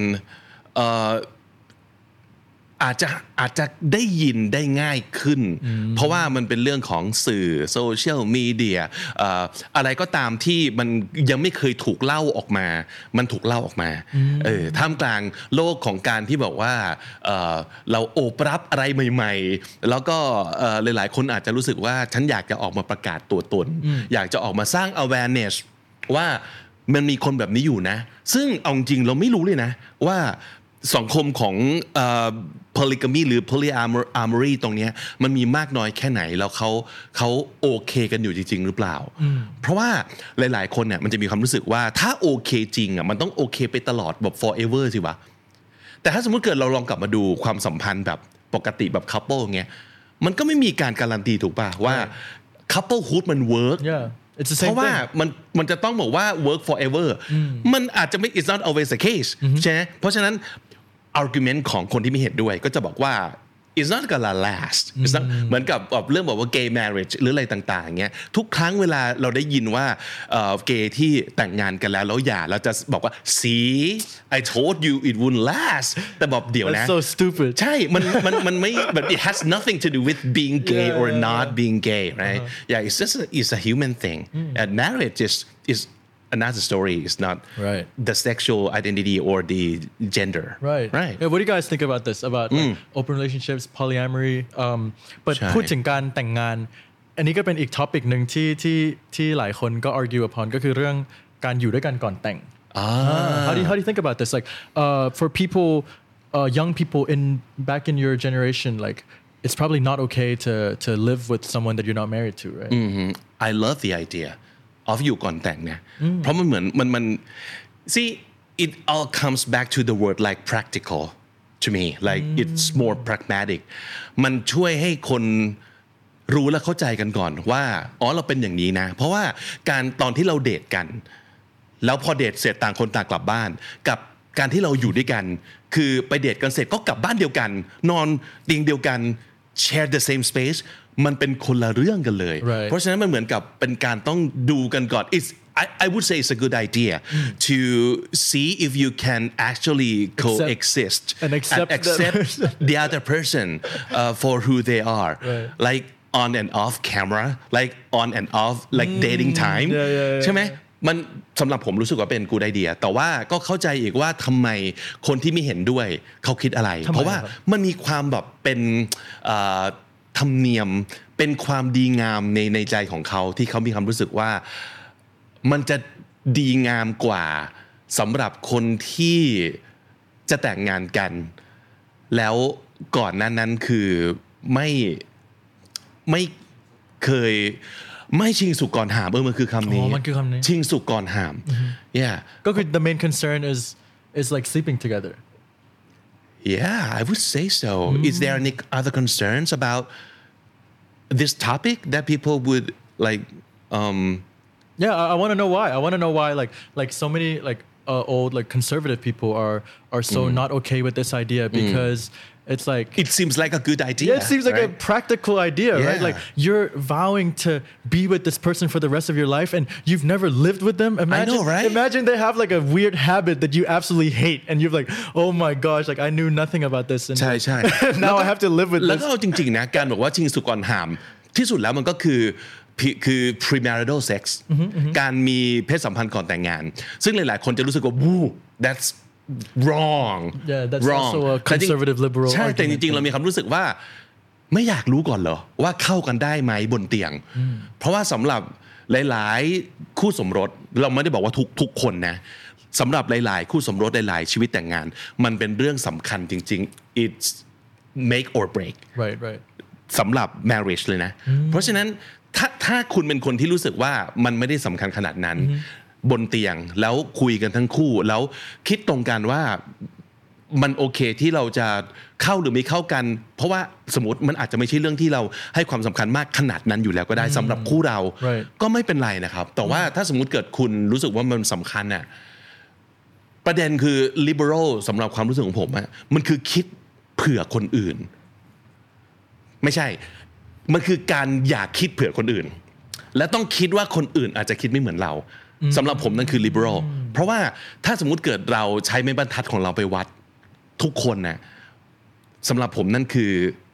uh,อาจจะอาจจะได้ยินได้ง่ายขึ้นเพราะว่ามันเป็นเรื่องของสื่อโซเชียลมีเดียอะไรก็ตามที่มันยังไม่เคยถูกเล่าออกมามันถูกเล่าออกมาเออท่ามกลางโลกของการที่บอกว่า เ, เราโอบรับอะไรใหม่ๆแล้วก็หลายๆคนอาจจะรู้สึกว่าฉันอยากจะออกมาประกาศตัวตนอยากจะออกมาสร้าง awareness ว่ามันมีคนแบบนี้อยู่นะซึ่งเอาจริงเราไม่รู้เลยนะว่าสังคมของ uh, polygamy หรือ polyamory ตรงนี้มันมีมากน้อยแค่ไหนแล้วเขาเขาโอเคกันอยู่จริงๆหรือเปล่าเพราะว่าหลายๆคนเนี่ยมันจะมีความรู้สึกว่าถ้าโอเคจริงอ่ะมันต้องโอเคไปตลอดแบบ forever สิวะแต่ถ้าสมมติเกิดเราลองกลับมาดูความสัมพันธ์แบบปกติแบบ couple เงี้ยมันก็ไม่มีการการันตีถูกป่ะว่า couplehood มัน work yeah. เพราะว่ามันมันจะต้องบอกว่า work forever มันอาจจะไม่ it's not always the case ใช่ไหมเพราะฉะนั้น argument ของคนที่ไม่เห็นด้วยก็จะบอกว่า it's not gonna last it's not เหมือนกับเรื่องบอกว่า gay marriage หรืออะไรต่างๆเงี้ยทุกครั้งเวลาเราได้ยินว่าเกย์ที่แต่งงานกันแล้วแล้วหย่าเราจะบอกว่า see I told you it wouldn't last แต่บอกเดี๋ยวนะ That's so stupid ใช่มันมันมันไม่แบบ it has nothing to do with being gay yeah, or not yeah. being gay right uh-huh. yeah it's just a, it's a human thing mm. and marriage is is another story it's not right. the sexual identity or the gender right right yeah, what do you guys think about this about like, mm. open relationships polyamory um, but พูดถึงการแต่งงานอันนี้ก็เป็นอีก topic หนึ่งที่ที่ที่หลายคนก็ argue upon ก็คือเรื่องการอยู่ด้วยกันก่อนแต่ง ah. how do you how do you think about this like uh, for people uh, young people in back in your generation like it's probably not okay to to live with someone that you're not married to right mm-hmm. I love the idea of อยู่ก่อนแต่งเนี่ยเพราะมันเหมือนมันมัน see it all comes back to the word like practical to me like it's more pragmatic มันช่วยให้คนรู้และเข้าใจกันก่อนว่าอ๋อเราเป็นอย่างนี้นะเพราะว่าการตอนที่เราเดทกันแล้วพอเดทเสร็จต่างคนต่างกลับบ้านกับการที่เราอยู่ด้วยกันคือไปเดทกันเสร็จก็กลับบ้านเดียวกันนอนเตียงเดียวกัน share the same space มันเป็นคนละเรื่องกันเลย right. เพราะฉะนั้นมันเหมือนกับเป็นการต้องดูกันก่อน it's I, I would say it's a good idea mm. to see if you can actually coexist and accept, and accept the other person uh, for who they are right. like on and off camera like on and off like mm. dating time yeah, yeah, yeah. ใช่ไหมมันสำหรับผมรู้สึกว่าเป็น good idea แต่ว่าก็เข้าใจอีกว่าทำไมคนที่ไม่เห็นด้วยเขาคิดอะไรเพราะว่ามันมีความแบบเป็นธรรมเนียมเป็นความดีงามในในใจของเขาที่เขามีความรู้สึกว่ามันจะดีงามกว่าสำหรับคนที่จะแต่งงานกันแล้วก่อนหน้านั้นคือไม่ไม่เคยไม่ชิงสุกก่อนหามเออมันคือคำนี้อ๋อมันคือคำนี้ชิงสุกก่อนหาม yeah ก็คือ the main concern is is like sleeping together yeah I would say so mm. is there any other concerns about this topic that people would like um yeah I, I want to know why I want to know why like like so many like uh, old like conservative people are are so mm. not okay with this idea because mm. it's like it seems like a good idea yeah it seems like right? a practical idea yeah. right like you're vowing to be with this person for the rest of your life and you've never lived with them imagine I know, right? imagine they have like a weird habit that you absolutely hate and you're like oh my gosh like I knew nothing about this and ใช่ใช่ now I have to live with this แล้วก็จริงๆนะการบอกว่าชิงสุกก่อนหามที่สุดแล้วมันก็คือคือ premarital sex การมีเพศสัมพันธ์ก่อนแต่งงานซึ่งหลายๆคนจะรู้สึกว่าวู้ that's wrong yeah that's wrong also a conservative liberal ใช่แต่จริงๆเรามีความรู้สึกว่าไม่อยากรู้ก่อนเหรอว่าเข้ากันได้ไหมบนเตียงเพราะว่าสำหรับหลายๆคู่สมรสเราไม่ได้บอกว่าทุกทุกคนนะสำหรับหลายๆคู่สมรสหลายๆชีวิตแต่งงานมันเป็นเรื่องสำคัญจริงๆ it's make or break right right สำหรับ marriage เลยนะเพราะฉะนั้นถ้าถ้าคุณเป็นคนที่รู้สึกว่ามันไม่ได้สำคัญขนาดนั้นบนเตียงแล้วคุยกันทั้งคู่แล้วคิดตรงกันว่ามันโอเคที่เราจะเข้าหรือไม่เข้ากันเพราะว่าสมมติมันอาจจะไม่ใช่เรื่องที่เราให้ความสำคัญมากขนาดนั้นอยู่แล้วก็ได้สำหรับคู่เรา right. ก็ไม่เป็นไรนะครับแต่ว่าถ้าสมมติเกิดคุณรู้สึกว่ามันสำคัญน่ะประเด็นคือ liberal สำหรับความรู้สึกของผมอะมันคือคิดเผื่อคนอื่นไม่ใช่มันคือการอยากคิดเผื่อคนอื่นและต้องคิดว่าคนอื่นอาจจะคิดไม่เหมือนเราสำหรับผมนั่นคือ liberal เพราะว่าถ้าสมมุติเกิดเราใช้ไม้บรรทัดของเราไปวัดทุกคนนะสำหรับผมนั่นคือ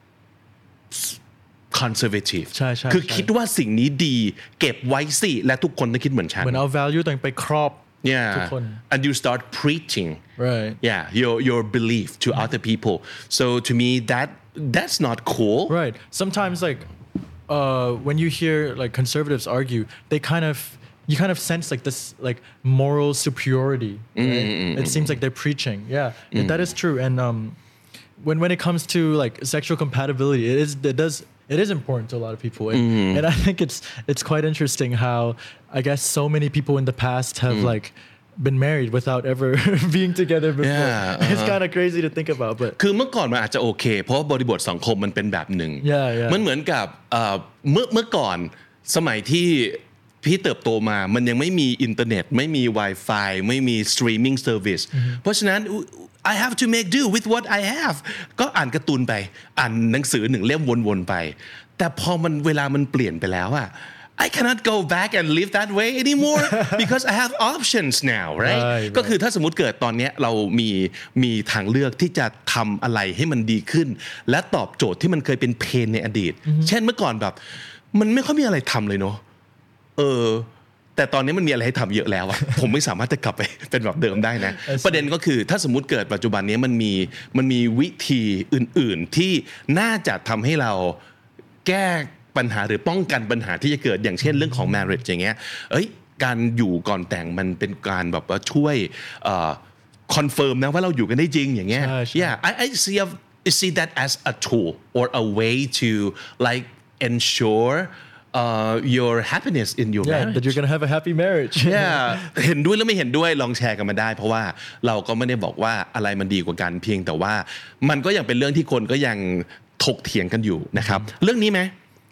conservative ใช่ใช่คือคิดว่าสิ่งนี้ดีเก็บไว้สิและทุกคนต้องคิดเหมือนฉันเหมือนเอา value ตัวเองไปครอบ yeah ทุกคน and you start preaching right yeah your your belief to other people so to me that that's not cool right sometimes like uh, when you hear like conservatives argue they kind of you kind of sense like this like moral superiority right? mm-hmm. It seems like they're preaching yeah mm-hmm. that is true and um, when when it comes to like sexual compatibility it is it does it is important to a lot of people and, mm-hmm. and I think it's it's quite interesting how I guess so many people in the past have mm. like been married without ever being together before yeah, uh-huh. it's kind of crazy to think about but คือเมื่อก่อนมันอาจจะโอเคเพราะบริบทสังคมมันเป็นแบบหนึ่ง yeah, yeah. มันเหมือนกับเมื่อเมื่อก่อนสมัยที่พี่เติบโตมามันยังไม่มีอินเทอร์เน็ตไม่มี Wi-Fi ไม่มี streaming service เพราะฉะนั้น I have to make do with what I have ก็อ่านการ์ตูนไปอ่านหนังสือหนึ่งเล่มวนๆไปแต่พอมันเวลามันเปลี่ยนไปแล้วอะI cannot go back and live that way anymore because I have options now right ก็คือถ้าสมมุติเกิดตอนนี้เรามีมีทางเลือกที่จะทำอะไรให้มันดีขึ้นและตอบโจทย์ที่มันเคยเป็นเพนในอดีตเช่นเมื่อก่อนแบบมันไม่ค่อยมีอะไรทำเลยเนาะเออแต่ตอนนี้มันมีอะไรให้ทำเยอะแล้วอะ ผมไม่สามารถจะกลับไปเป็นแบบเดิมได้นะ ประเด็นก็คือถ้าสมมุติเกิดปัจจุบันนี้มันมีมันมีวิธีอื่นๆที่น่าจะทำให้เราแก้ปัญหาหรือป้องกันปัญหาที่จะเกิดอย่างเช่นเรื่องของ marriage อย่างเงี้ยเอ้ยการอยู่ก่อนแต่งมันเป็นการแบบว่าช่วยเอ่อคอนเฟิร์มนะว่าเราอยู่กันได้จริงอย่างเงี้ย yeah I I see a, I see that as a tool or a way to like ensure uh, your happiness in your yeah, marriage that you're gonna have a happy marriage yeah เห็นด้วยแล้วไม่เห็นด้วยลองแชร์กันมาได้เพราะว่าเราก็ไม่ได้บอกว่าอะไรมันดีกว่ากันเพียงแต่ว่ามันก็ยังเป็นเรื่องที่คนก็ยังถกเถียงกันอยู่นะครับเรื่องนี้ไหม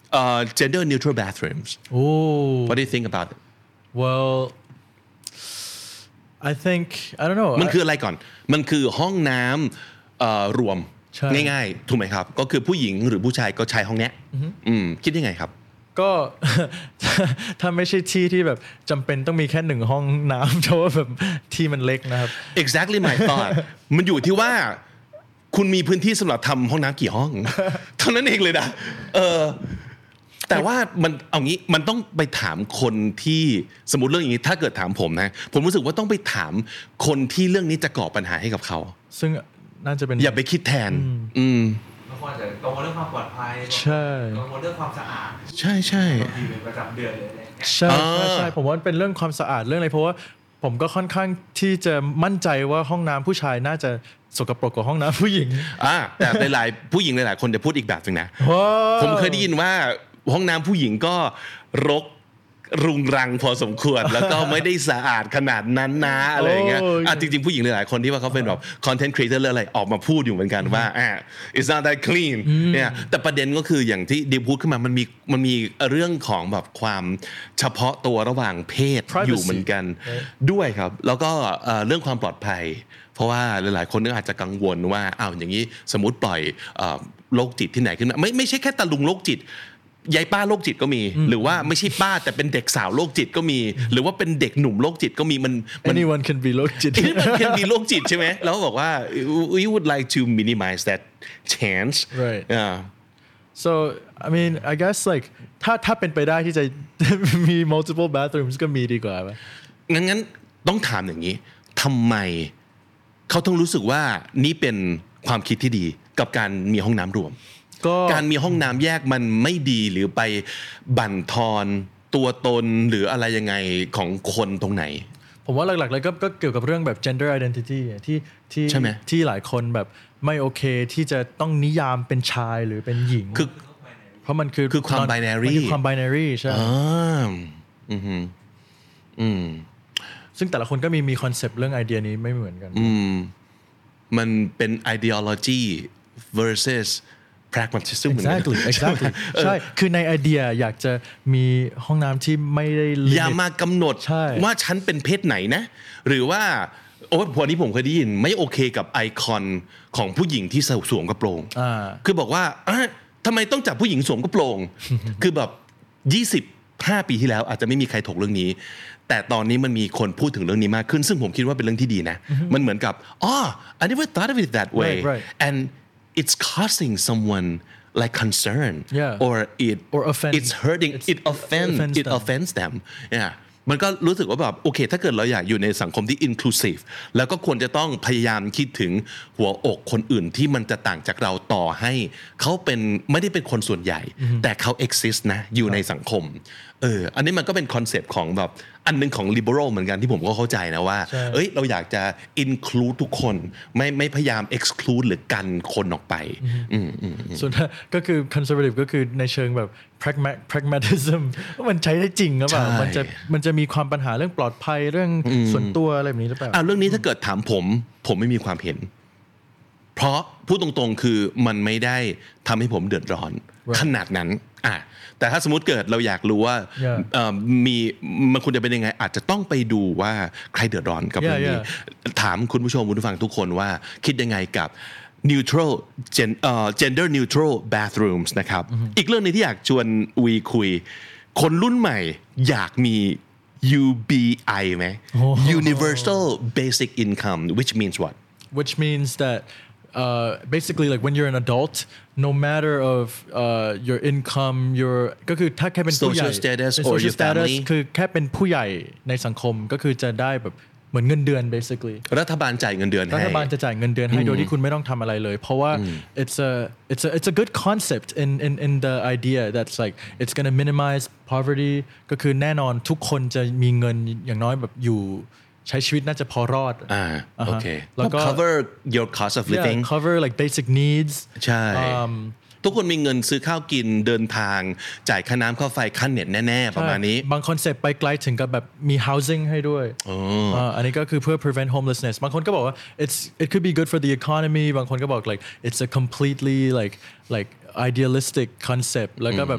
uh, gender neutral bathrooms Oh what do you think about it well I think I don't know มันคืออะไรก่อนมันคือห้องน้ำเอ่อรวมใช่ง่ายๆถูกไหมครับก็คือผู้หญิงหรือผู้ชายก็ใช้ห้องเนี้ยอืมคิดยังไงครับก็ ถ้าไม่ใช่ที่ที่แบบจำเป็นต้องมีแค่หนึ่งห้องน้ำเพราะว่าแบบที่มันเล็กนะครับ exactly my thought มันอยู่ที่ว่าคุณมีพื้นที่สำหรับทำห้องน้ำกี่ห้อง เท่านั้นเองเลยนะเออแต่ว่ามันเอางี้มันต้องไปถามคนที่สมมติเรื่องอย่างนี้ถ้าเกิดถามผมนะผมรู้สึกว่าต้องไปถามคนที่เรื่องนี้จะก่อปัญหาให้กับเขาซึ่งน่าจะเป็นอย่าไปคิดแทนอืมบางคนอาจจะกังวลเรื่องความปลอดภัยใช่กังวลเรื่องความสะอาดใช่ใช่บางทีเป็นประจำเดือนเลยใช่ใช่ใช่ผมว่าเป็นเรื่องความสะอาดเรื่องอะไรเพราะว่าผมก็ค่อนข้างที่จะมั่นใจว่าห้องน้ำผู้ชายน่าจะสกปรกกว่าห้องน้ำผู้หญิงอ่าแต่หลายๆผู้หญิงหลายๆคนจะพูดอีกแบบนึงนะผมเคยได้ยินว่าห้องน้ำผู้หญิงก็รกรุงรังพอสมควรแล้วก็ไม่ได้สะอาดขนาดนั้นนะอะไรอย่างเงี้ยอ่ะจริงๆผู้หญิงหลายๆคนที่ว่าเขาเป็นแบบ content creator อะไรออกมาพูดอยู่เหมือนกันว่าอ่ะ it's not that clean เนี่ยแต่ประเด็นก็คืออย่างที่ดิวพูดขึ้นมามันมีมันมีเรื่องของแบบความเฉพาะตัวระหว่างเพศอยู่เหมือนกันด้วยครับแล้วก็เรื่องความปลอดภัยเพราะว่าหลายๆคนนึกอาจจะกังวลว่าอ้าวอย่างนี้สมมติปล่อยโรคจิตที่ไหนขึ้นมาไม่ไม่ใช่แค่ตาลุงโรคจิตยายป้าโรคจิตก็มีหรือว่าไม่ใช่ป้าแต่เป็นเด็กสาวโรคจิตก็มีหรือว่าเป็นเด็กหนุ่มโรคจิตก็มีมัน anyone can be โรคจิต anyone can be โรคจิตใช่ไหมแล้วบอกว่า we would like to minimize that chance right yeah so I mean I guess like ถ้าถ้าเป็นไปได้ที่จะมี multiple bathrooms ก็มีดีกว่าป่ะงั้นงั้นต้องถามอย่างนี้ทำไมเขาต้องรู้สึกว่านี่เป็นความคิดที่ดีกับการมีห้องน้ำรวมการมีห้องน้ำแยกมันไม่ดีหรือไปบั่นทอนตัวตนหรืออะไรยังไงของคนตรงไหนผมว่าหลักๆเลยก็ก็เกี่ยวกับเรื่องแบบ gender identity ที่ที่ที่หลายคนแบบไม่โอเคที่จะต้องนิยามเป็นชายหรือเป็นหญิงคือเพราะมันคือคือความ binary คือความ binary ใช่อ๋ออืมอืมซึ่งแต่ละคนก็มีมีคอนเซปต์เรื่องไอเดียนี้ไม่เหมือนกันอืมมันเป็น ideology versus pragmatism exactly exactly ใช่คือในไอเดียอยากจะมีห้องน้ำที่ไม่ได้อย่ามากำหนดว่าฉันเป็นเพศไหนนะหรือว่าโอ้พอนี้ผมเคยได้ยินไม่โอเคกับไอคอนของผู้หญิงที่สวมกระโปรงคือบอกว่าทำไมต้องจับผู้หญิงสวมกระโปรง คือแบบยี่สิบห้าปีที่แล้วอาจจะไม่มีใครถกเรื่องนี้แต่ตอนนี้มันมีคนพูดถึงเรื่องนี้มากขึ้นซึ่งผมคิดว่าเป็นเรื่องที่ดีนะมันเหมือนกับอ๋อ I never thought of it that way and it's causing someone like concern yeah. or it or offend it's hurting it's, it offend it offends it them. offends them yeah มันก็รู้สึกว่าแบบโอเคถ้าเกิดเราอยากอยู่ในสังคมที่ inclusive แล้วก็ควรจะต้องพยายามคิดถึงหัวอกคนอื่นที่มันจะต่างจากเราต่อให้เขาเป็นไม่ได้เป็นคนส่วนใหญ่ mm-hmm. แต่เขา exist นะอยู่ในสังคมเอออันนี้มันก็เป็นคอนเซปต์ของแบบอันนึงของ liberal เหมือนกันที่ผมก็เข้าใจนะว่าเอ้ยเราอยากจะ include ทุกคนไม่ไม่พยายาม exclude หรือกันคนออกไปส่วนก็คือ conservative ก็คือในเชิงแบบ pragmatism มันใช้ได้จริงหรือเปล่ามันจะมันจะมีความปัญหาเรื่องปลอดภัยเรื่องส่วนตัวอะไรแบบนี้หรือเปล่าอ่าเรื่องนี้ถ้าเกิดถามผมผมไม่มีความเห็นเพราะพูดตรงๆคือมันไม่ได้ทำให้ผมเดือดร้อน right. ขนาดนั้นอ่ะแต่ถ้าสมมติเกิดเราอยากรู้ว่า yeah. มีมันควรจะเป็นยังไงอาจจะต้องไปดูว่าใครเดือดร้อนกับเรื่องนี้ yeah. ถามคุณผู้ชมคุณผู้ฟังทุกคนว่าคิดยังไงกับ neutral gen, uh, gender neutral bathrooms นะครับ mm-hmm. อีกเรื่องนึงที่อยากชวนวีคุยคนรุ่นใหม่อยากมี ยู บี ไอ ไหม oh. Universal Basic Income which means what which means that Uh, basically like when you're an adult no matter of uh, your income your ก็คือถ้าแค่เป็นผู้ใหญ่ social status or your family คือแค่เป็นผู้ใหญ่ในสังคมก็คือจะได้แบบเหมือนเงินเดือน basically รัฐบาลจ่ายเงินเดือนให้รัฐบาลจะจ่ายเงินเดือนให้โดยที่คุณไม่ต้องทำอะไรเลยเพราะว่า it's a it's a it's a good concept in in in the idea that's like it's gonna minimize poverty ก็คือแน่นอนทุกคนจะมีเงินอย่างน้อยแบบอยู่ใช้ชีวิตน่าจะพอรอดอ่าโอเคแล้วก็ cover your cost of living yeah, cover like basic needs ใช่ ทุกคนมีเงินซื้อข้าวกินเดินทางจ่ายค่าน้ำค่าไฟค่าเน็ตแน่ๆประมาณนี้บางคอนเซปต์ไปไกลถึงกับแบบมี housing ให้ด้วยอันนี้ก็คือเพื่อ prevent homelessness บางคนก็บอกว่า it's it could be good for the economy บางคนก็บอก like it's a completely like like idealistic concept แล้วก็แบบ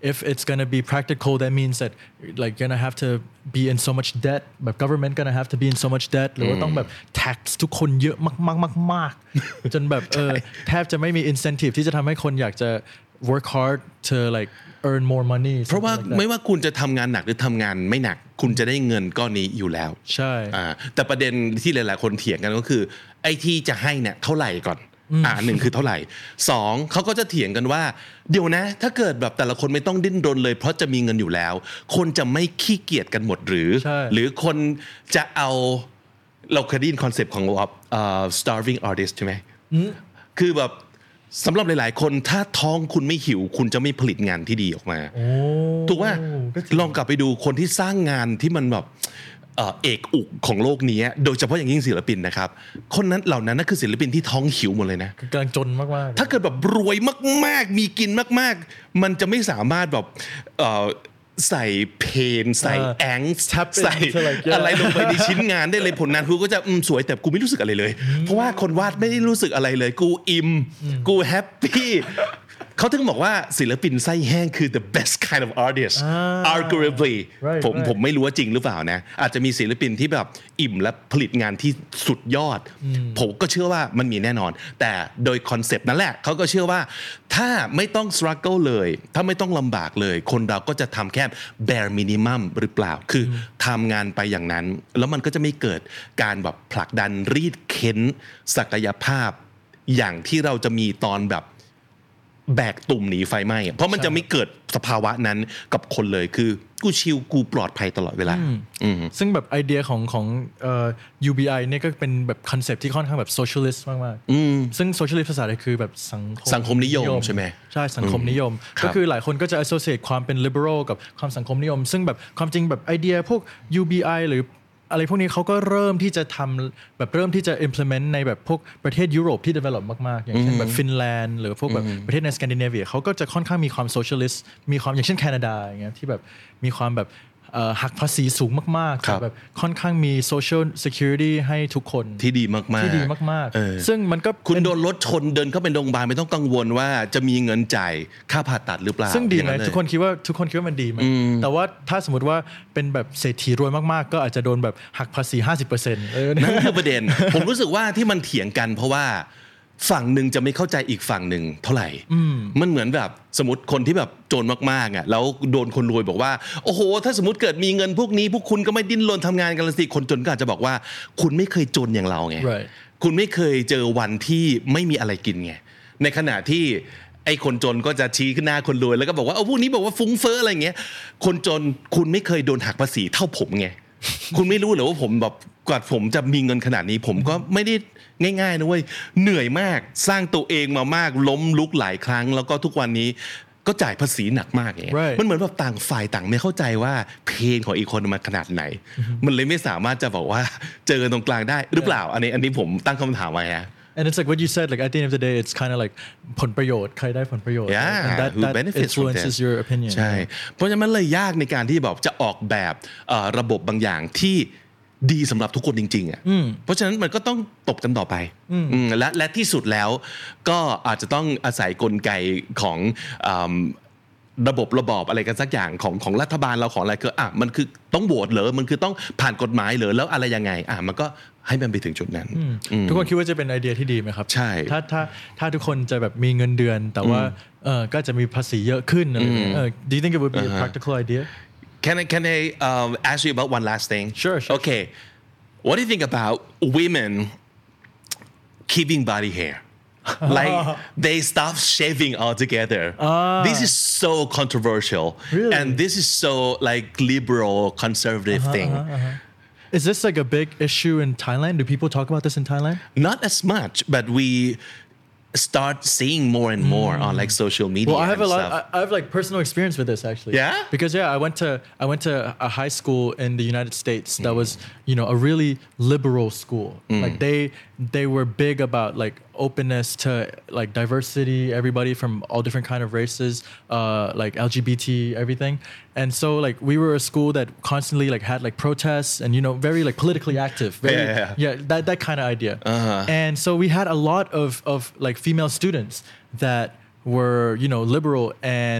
if it's gonna be practical that means that like gonna have to be in so much debt แบบ government gonna have to be in so much debt หรือว่าต้องแบบ tax ทุกคนเยอะมากๆๆจนแบบเออแทบจะไม่มี incentive ที่จะทำให้คนอยากจะ work hard to like earn more money เพราะว่าไม่ว่าคุณจะทำงานหนักหรือทำงานไม่หนักคุณจะได้เงินก้อนนี้อยู่แล้วใช่อ่าแต่ประเด็นที่หลายๆคนเถียงกันก็คือไอ้ที่จะให้เนี่ยเท่าไหร่ก่อนอ่าหนึ่งคือเท่าไหร่สองเขาก็จะเถียงกันว่าเดี๋ยวนะถ้าเกิดแบบแต่ละคนไม่ต้องดิ้นรนเลยเพราะจะมีเงินอยู่แล้วคนจะไม่ขี้เกียจกันหมดหรือหรือคนจะเอาเราเคยได้ยินคอนเซปต์ของว่า starving artist ใช่ไหมคือแบบสำหรับหลายๆคนถ้าท้องคุณไม่หิวคุณจะไม่ผลิตงานที่ดีออกมาถูกไหมลองกลับไปดูคนที่สร้างงานที่มันแบบเอกอุกของโลกนี้โดยเฉพาะอย่างยิ่งศิลปินนะครับคนนั้นเหล่านั้นนั่นคือศิลปินที่ท้องหิวหมดเลยนะกำลังจนมากๆถ้าเกิดแบบรวยมากๆมีกินมากๆมันจะไม่สามารถแบบใส่เพนใส่แองส์ใส่อะไรลงไปในชิ้นงานได้เลยผลงานกูก็จะสวยแต่กูไม่รู้สึกอะไรเลยเพราะว่าคนวาดไม่ได้รู้สึกอะไรเลยกูอิ่มกูแฮปปี้เขาถึงบอกว่าศิลปินไส้แห้งคือ the best kind of artist arguably ผมผมไม่รู้ว่าจริงหรือเปล่านะอาจจะมีศิลปินที่แบบอิ่มและผลิตงานที่สุดยอดผมก็เชื่อว่ามันมีแน่นอนแต่โดยคอนเซปต์นั่นแหละเขาก็เชื่อว่าถ้าไม่ต้อง struggle เลยถ้าไม่ต้องลำบากเลยคนเราก็จะทำแค่ bare minimum หรือเปล่าคือทำงานไปอย่างนั้นแล้วมันก็จะไม่เกิดการแบบผลักดันรีดเค้นศักยภาพอย่างที่เราจะมีตอนแบบแบกตุ่มหนีไฟไหม้เพราะมันจะไม่เกิดสภาวะนั้นกับคนเลยคือกูชิลกูปลอดภัยตลอดเวลาซึ่งแบบไอเดียของของเอ่อ ยู บี ไอ เนี่ยก็เป็นแบบคอนเซปต์ที่ค่อนข้างแบบโซเชียลิสต์มากๆซึ่งโซเชียลิสต์ภาษาไทยคือแบบสังคมสังคมนิยมใช่ไหมใช่สังคมนิยมก็คือหลายคนก็จะ associate ความเป็น liberal กับความสังคมนิยมซึ่งแบบความจริงแบบไอเดียพวก ยู บี ไอ หรืออะไรพวกนี้เขาก็เริ่มที่จะทำแบบเริ่มที่จะ implement ในแบบพวกประเทศยุโรปที่ develop มากๆอย่างเช่นแบบฟินแลนด์หรือพวกแบบประเทศในสแกนดิเนเวียเขาก็จะค่อนข้างมีความ socialist มีความอย่างเช่นแคนาดาอย่างเงี้ยที่แบบมีความแบบหักภาษีสูงมากๆแบบค่อนข้างมี social security ให้ทุกคนที่ดีมากๆที่ดีมากๆซึ่งมันก็คุณโดนรถชนเดินเข้าไปโรงพยาบาลไม่ต้องกังวลว่าจะมีเงินจ่ายค่าผ่าตัดหรือเปล่าซึ่งดีไหมทุกคนคิดว่าทุกคนคิดว่ามันดีไหมแต่ว่าถ้าสมมติว่าเป็นแบบเศรษฐีรวยมากๆก็อาจจะโดนแบบหักภาษี ห้าสิบเปอร์เซ็นต์ เออนั่นคือประเด็น ผมรู้สึกว่าที่มันเถียงกันเพราะว่าฝั่งหนึ่งจะไม่เข้าใจอีกฝั่งหนึ่งเท่าไหร่มันเหมือนแบบสมมติคนที่แบบจนมากๆอ่ะแล้วโดนคนรวยบอกว่าโอ้โหถ้าสมมติเกิดมีเงินพวกนี้พวกคุณก็ไม่ดิ้นรนทำงานกันละสิคนจนก็อาจจะบอกว่าคุณไม่เคยจนอย่างเราไง right. คุณไม่เคยเจอวันที่ไม่มีอะไรกินไงในขณะที่ไอ้คนจนก็จะชี้ขึ้นหน้าคนรวยแล้วก็บอกว่าเอาพวกนี้บอกว่าฟุ้งเฟ้ออะไรเงี้ยคนจนคุณไม่เคยโดนหักภาษีเท่าผมไง คุณไม่รู้เหรอว่าผมแบบกว่าผมจะมีเงินขนาดนี้ผมก็ไม่ได้ง่ายๆนะเว้ยเหนื่อยมากสร้างตัวเองมามากล้มลุกหลายครั้งแล้วก็ทุกวันนี้ก็จ่ายภาษีหนักมากอย่างเงี้ย right. มันเหมือนแบบต่างฝ่ายต่างไม่เข้าใจว่าเพลงของอีกคนมันขนาดไหน mm-hmm. มันเลยไม่สามารถจะบอกว่าเจอตรงกลางได้หรือเปล่า yeah. อันนี้อันนี้ผมตั้งคำถามไว้ฮะ And it's like what you said, like at the end of the day, it's kind of like ผลประโยชน์ใครได้ผลประโยชน์ yeah, and that, who that influences your opinion ใช่เพราะฉะนั้นมันเลยยากในการที่แบบจะออกแบบระบบบางอย่างที่ดีสำหรับทุกคนจริงๆอ่ะเพราะฉะนั้นมันก็ต้องตบกันต่อไปและและที่สุดแล้วก็อาจจะต้องอาศัยกลไกของระบบระบอบอะไรกันสักอย่างของของรัฐบาลเราของอะไรคืออ่ะมันคือต้องโหวตเหรอมันคือต้องผ่านกฎหมายเหรอแล้วอะไรยังไงอ่ะมันก็ให้มันไปถึงจุดนั้นทุกคนคิดว่าจะเป็นไอเดียที่ดีไหมครับใช่ถ้าถ้าถ้าทุกคนจะแบบมีเงินเดือนแต่ว่าเออก็จะมีภาษีเยอะขึ้นอะไรอย่างเงี้ย Do you think it would be a practical idea? Can I can I um, ask you about one last thing? Sure, sure. Okay. What do you think about women keeping body hair? Like they stop shaving altogether. Ah. This is so controversial. Really? And this is so like liberal conservative uh-huh, thing. Uh-huh, uh-huh. Is this like a big issue in Thailand? Do people talk about this in Thailand? Not as much, but we start seeing more and more mm. on like social media. Well, I have and a lot. Stuff. I have like personal experience with this actually. Yeah. Because yeah, I went to I went to a high school in the United States that mm. was you know a really liberal school. Mm. Like they they were big about like openness to like diversity, everybody from all different kind of races, uh, like L G B T, everything. And so like we were a school that constantly like had like protests and you know very like politically active. Very, yeah, yeah, yeah. Yeah, that that kind of idea. Uh-huh. And so we had a lot of of like female students that were you know liberal and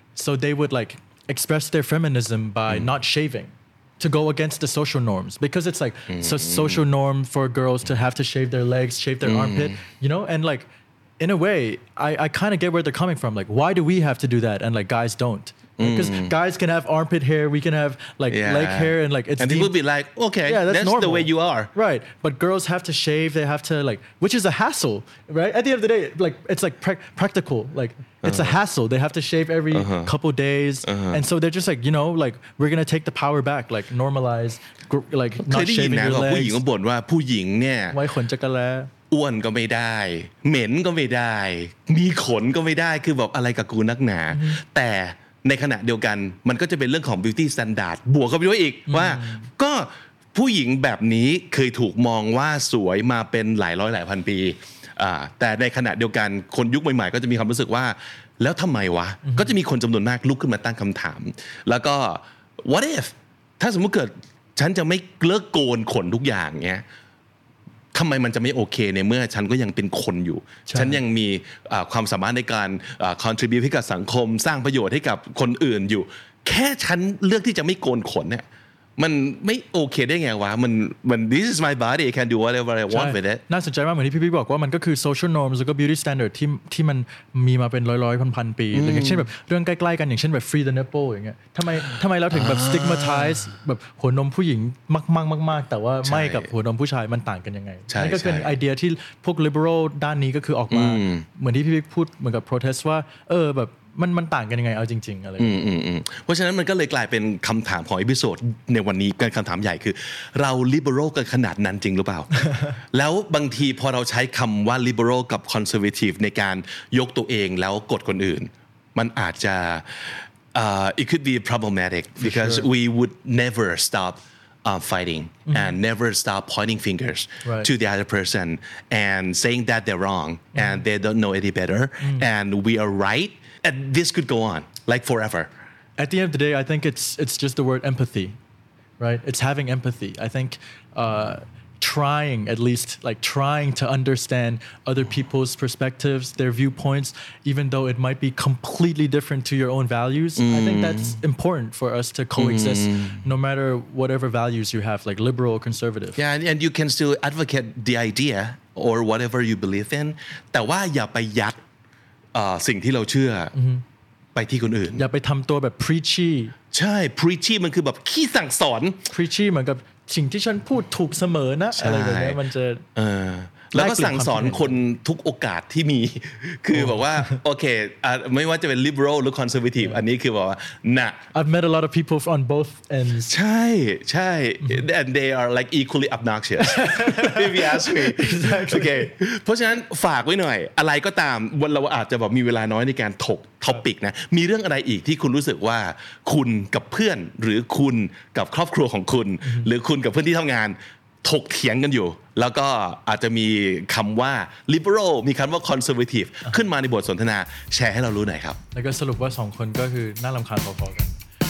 so they would like express their feminism by mm. not shaving to go against the social norms because it's like mm. so social norm for girls to have to shave their legs, shave their mm. armpit, you know, and like in a way I, I kind of get where they're coming from. Like why do we have to do that and like guys don't? Because mm. guys can have armpit hair, we can have like yeah. leg hair, and like it's and people be like, okay, yeah, that's, that's the way you are, right? But girls have to shave; they have to like, which is a hassle, right? At the end of the day, like it's like pra- practical, like uh-huh. it's a hassle. They have to shave every uh-huh. couple days, uh-huh. and so they're just like, you know, like we're gonna take the power back, like normalize, gr- like not shaving your legs. ผู้หญิงก็บ่นว่าผู้หญิงเนี่ยไว้ขนจักรแลอ้วนก็ไม่ได้เหม็นก็ไม่ได้มีขนก็ไม่ได้คือแบบอะไรกับกูนักหนาแต่ในขณะเดียวกันมันก็จะเป็นเรื่องของ beauty standard บวกเข้าไปด้วยอีกว่าก็ผู้หญิงแบบนี้เคยถูกมองว่าสวยมาเป็นหลายร้อยหลายพันปีอ่าแต่ในขณะเดียวกันคนยุคใหม่ๆก็จะมีความรู้สึกว่าแล้วทำไมวะก็จะมีคนจำนวนมากลุกขึ้นมาตั้งคำถามแล้วก็ what if ถ้าสมมติเกิดฉันจะไม่เลิกโกนขนทุกอย่างเงี้ยทำไมมันจะไม่โอเคในเมื่อฉันก็ยังเป็นคนอยู่ฉันยังมีความสามารถในการ contribute ให้กับสังคมสร้างประโยชน์ให้กับคนอื่นอยู่แค่ฉันเลือกที่จะไม่โกนขนเนี่ยมันไม่โอเคได้ไงวะมันมัน this is my body I can do whatever I want with it น่าสนใจมากเหมือนที่พี่พี่บอกว่ามันก็คือ social norms แล้วก็ beauty standard ที่ที่มันมีมาเป็นร้อยๆพันๆปีอย่างเช่นแบบเรื่องใกล้ๆกันอย่างเช่นแบบ free the nipple อย่างเงี้ยทำไมทำไมเราถึงแบบ stigmatize แบบหัวนมผู้หญิงมากๆๆแต่ว่าไม่กับหัวนมผู้ชายมันต่างกันยังไงนั่นก็เป็นไอเดียที่พวก liberal ด้านนี้ก็คือออกมาเหมือนที่พี่พี่พูดเหมือนกับ protest ว่าเออแบบมันมันต่างกันยังไงเอาจริงๆอะไรอืมอืมอืมเพราะฉะนั้นมันก็เลยกลายเป็นคำถามของอีพิโซดในวันนี้เป็นคำถามใหญ่คือเรา liberal กันขนาดนั้นจริงหรือเปล่า แล้วบางทีพอเราใช้คำว่า liberal กับ conservative ในการยกตัวเองแล้วกดคนอื่นมันอาจจะ uh, it could be problematic because sure. we would never stop Uh, fighting mm-hmm. and never stop pointing fingers right. to the other person and saying that they're wrong mm-hmm. and they don't know any better mm-hmm. and we are right and this could go on like forever. At the end of the day I think it's it's just the word empathy right it's having empathy I think uh, trying at least like trying to understand other people's perspectives their viewpoints even though it might be completely different to your own values mm. I think that's important for us to coexist mm. no matter whatever values you have like liberal or conservative yeah and, and you can still advocate the idea or whatever you believe in แต่ว่าอย่าไปยัดสิ่งที่เราเชื่อ mm-hmm. ไปที่คนอื่นอย่าไปทำตัวแบบ preachy ใช่ preachy มันคือแบบขี้สั่งสอน preachy เหมือนกับสิ่งที่ฉันพูดถูกเสมอนะอะไรแบบนี้มันจะแล้วก็สั่งสอนคนทุกโอกาสที่มีคือบอกว่าโอเคไม่ว่าจะเป็น liberal หรือ conservative อันนี้คือบอกว่าน่ะ I've met a lot of people on both ends ใช่ใช่ and they are like equally obnoxious if you ask me โอเคเพราะฉะนั้นฝากไว้หน่อยอะไรก็ตามวันเราอาจจะแบบมีเวลาน้อยในการถกท็อปิกนะมีเรื่องอะไรอีกที่คุณรู้สึกว่าคุณกับเพื่อนหรือคุณกับครอบครัวของคุณหรือคุณกับเพื่อนที่ทำงานถกเถียงกันอยู่แล้วก็อาจจะมีคำว่า liberal มีคำว่า conservative ขึ้นมาในบทสนทนาแชร์ให้เรารู้หน่อยครับแล้วก็สรุปว่าสองคนก็คือน่ารำคาญพอๆกัน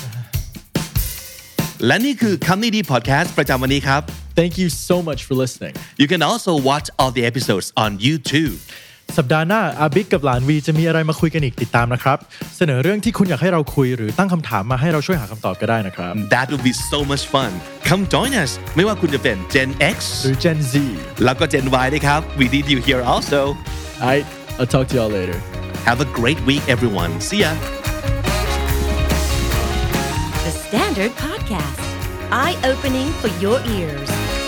และนี่คือคำนี้ดี podcast ประจำวันนี้ครับ Thank you so much for listening You can also watch all the episodes on YouTube สัปดาห์หน้าอาบิ๊กกับหลานวีจะมีอะไรมาคุยกันอีกติดตามนะครับเสนอเรื่องที่คุณอยากให้เราคุยหรือตั้งคำถามมาให้เราช่วยหาคำตอบก็ได้นะครับ That would be so much fun Come join us ไม่ว่าคุณจะเป็น Gen X หรือ Gen Z แล้วก็ Gen Y นะครับ We need you here also Alright I'll talk to y'all later Have a great week everyone See ya The Standard Podcast Eye-opening for your ears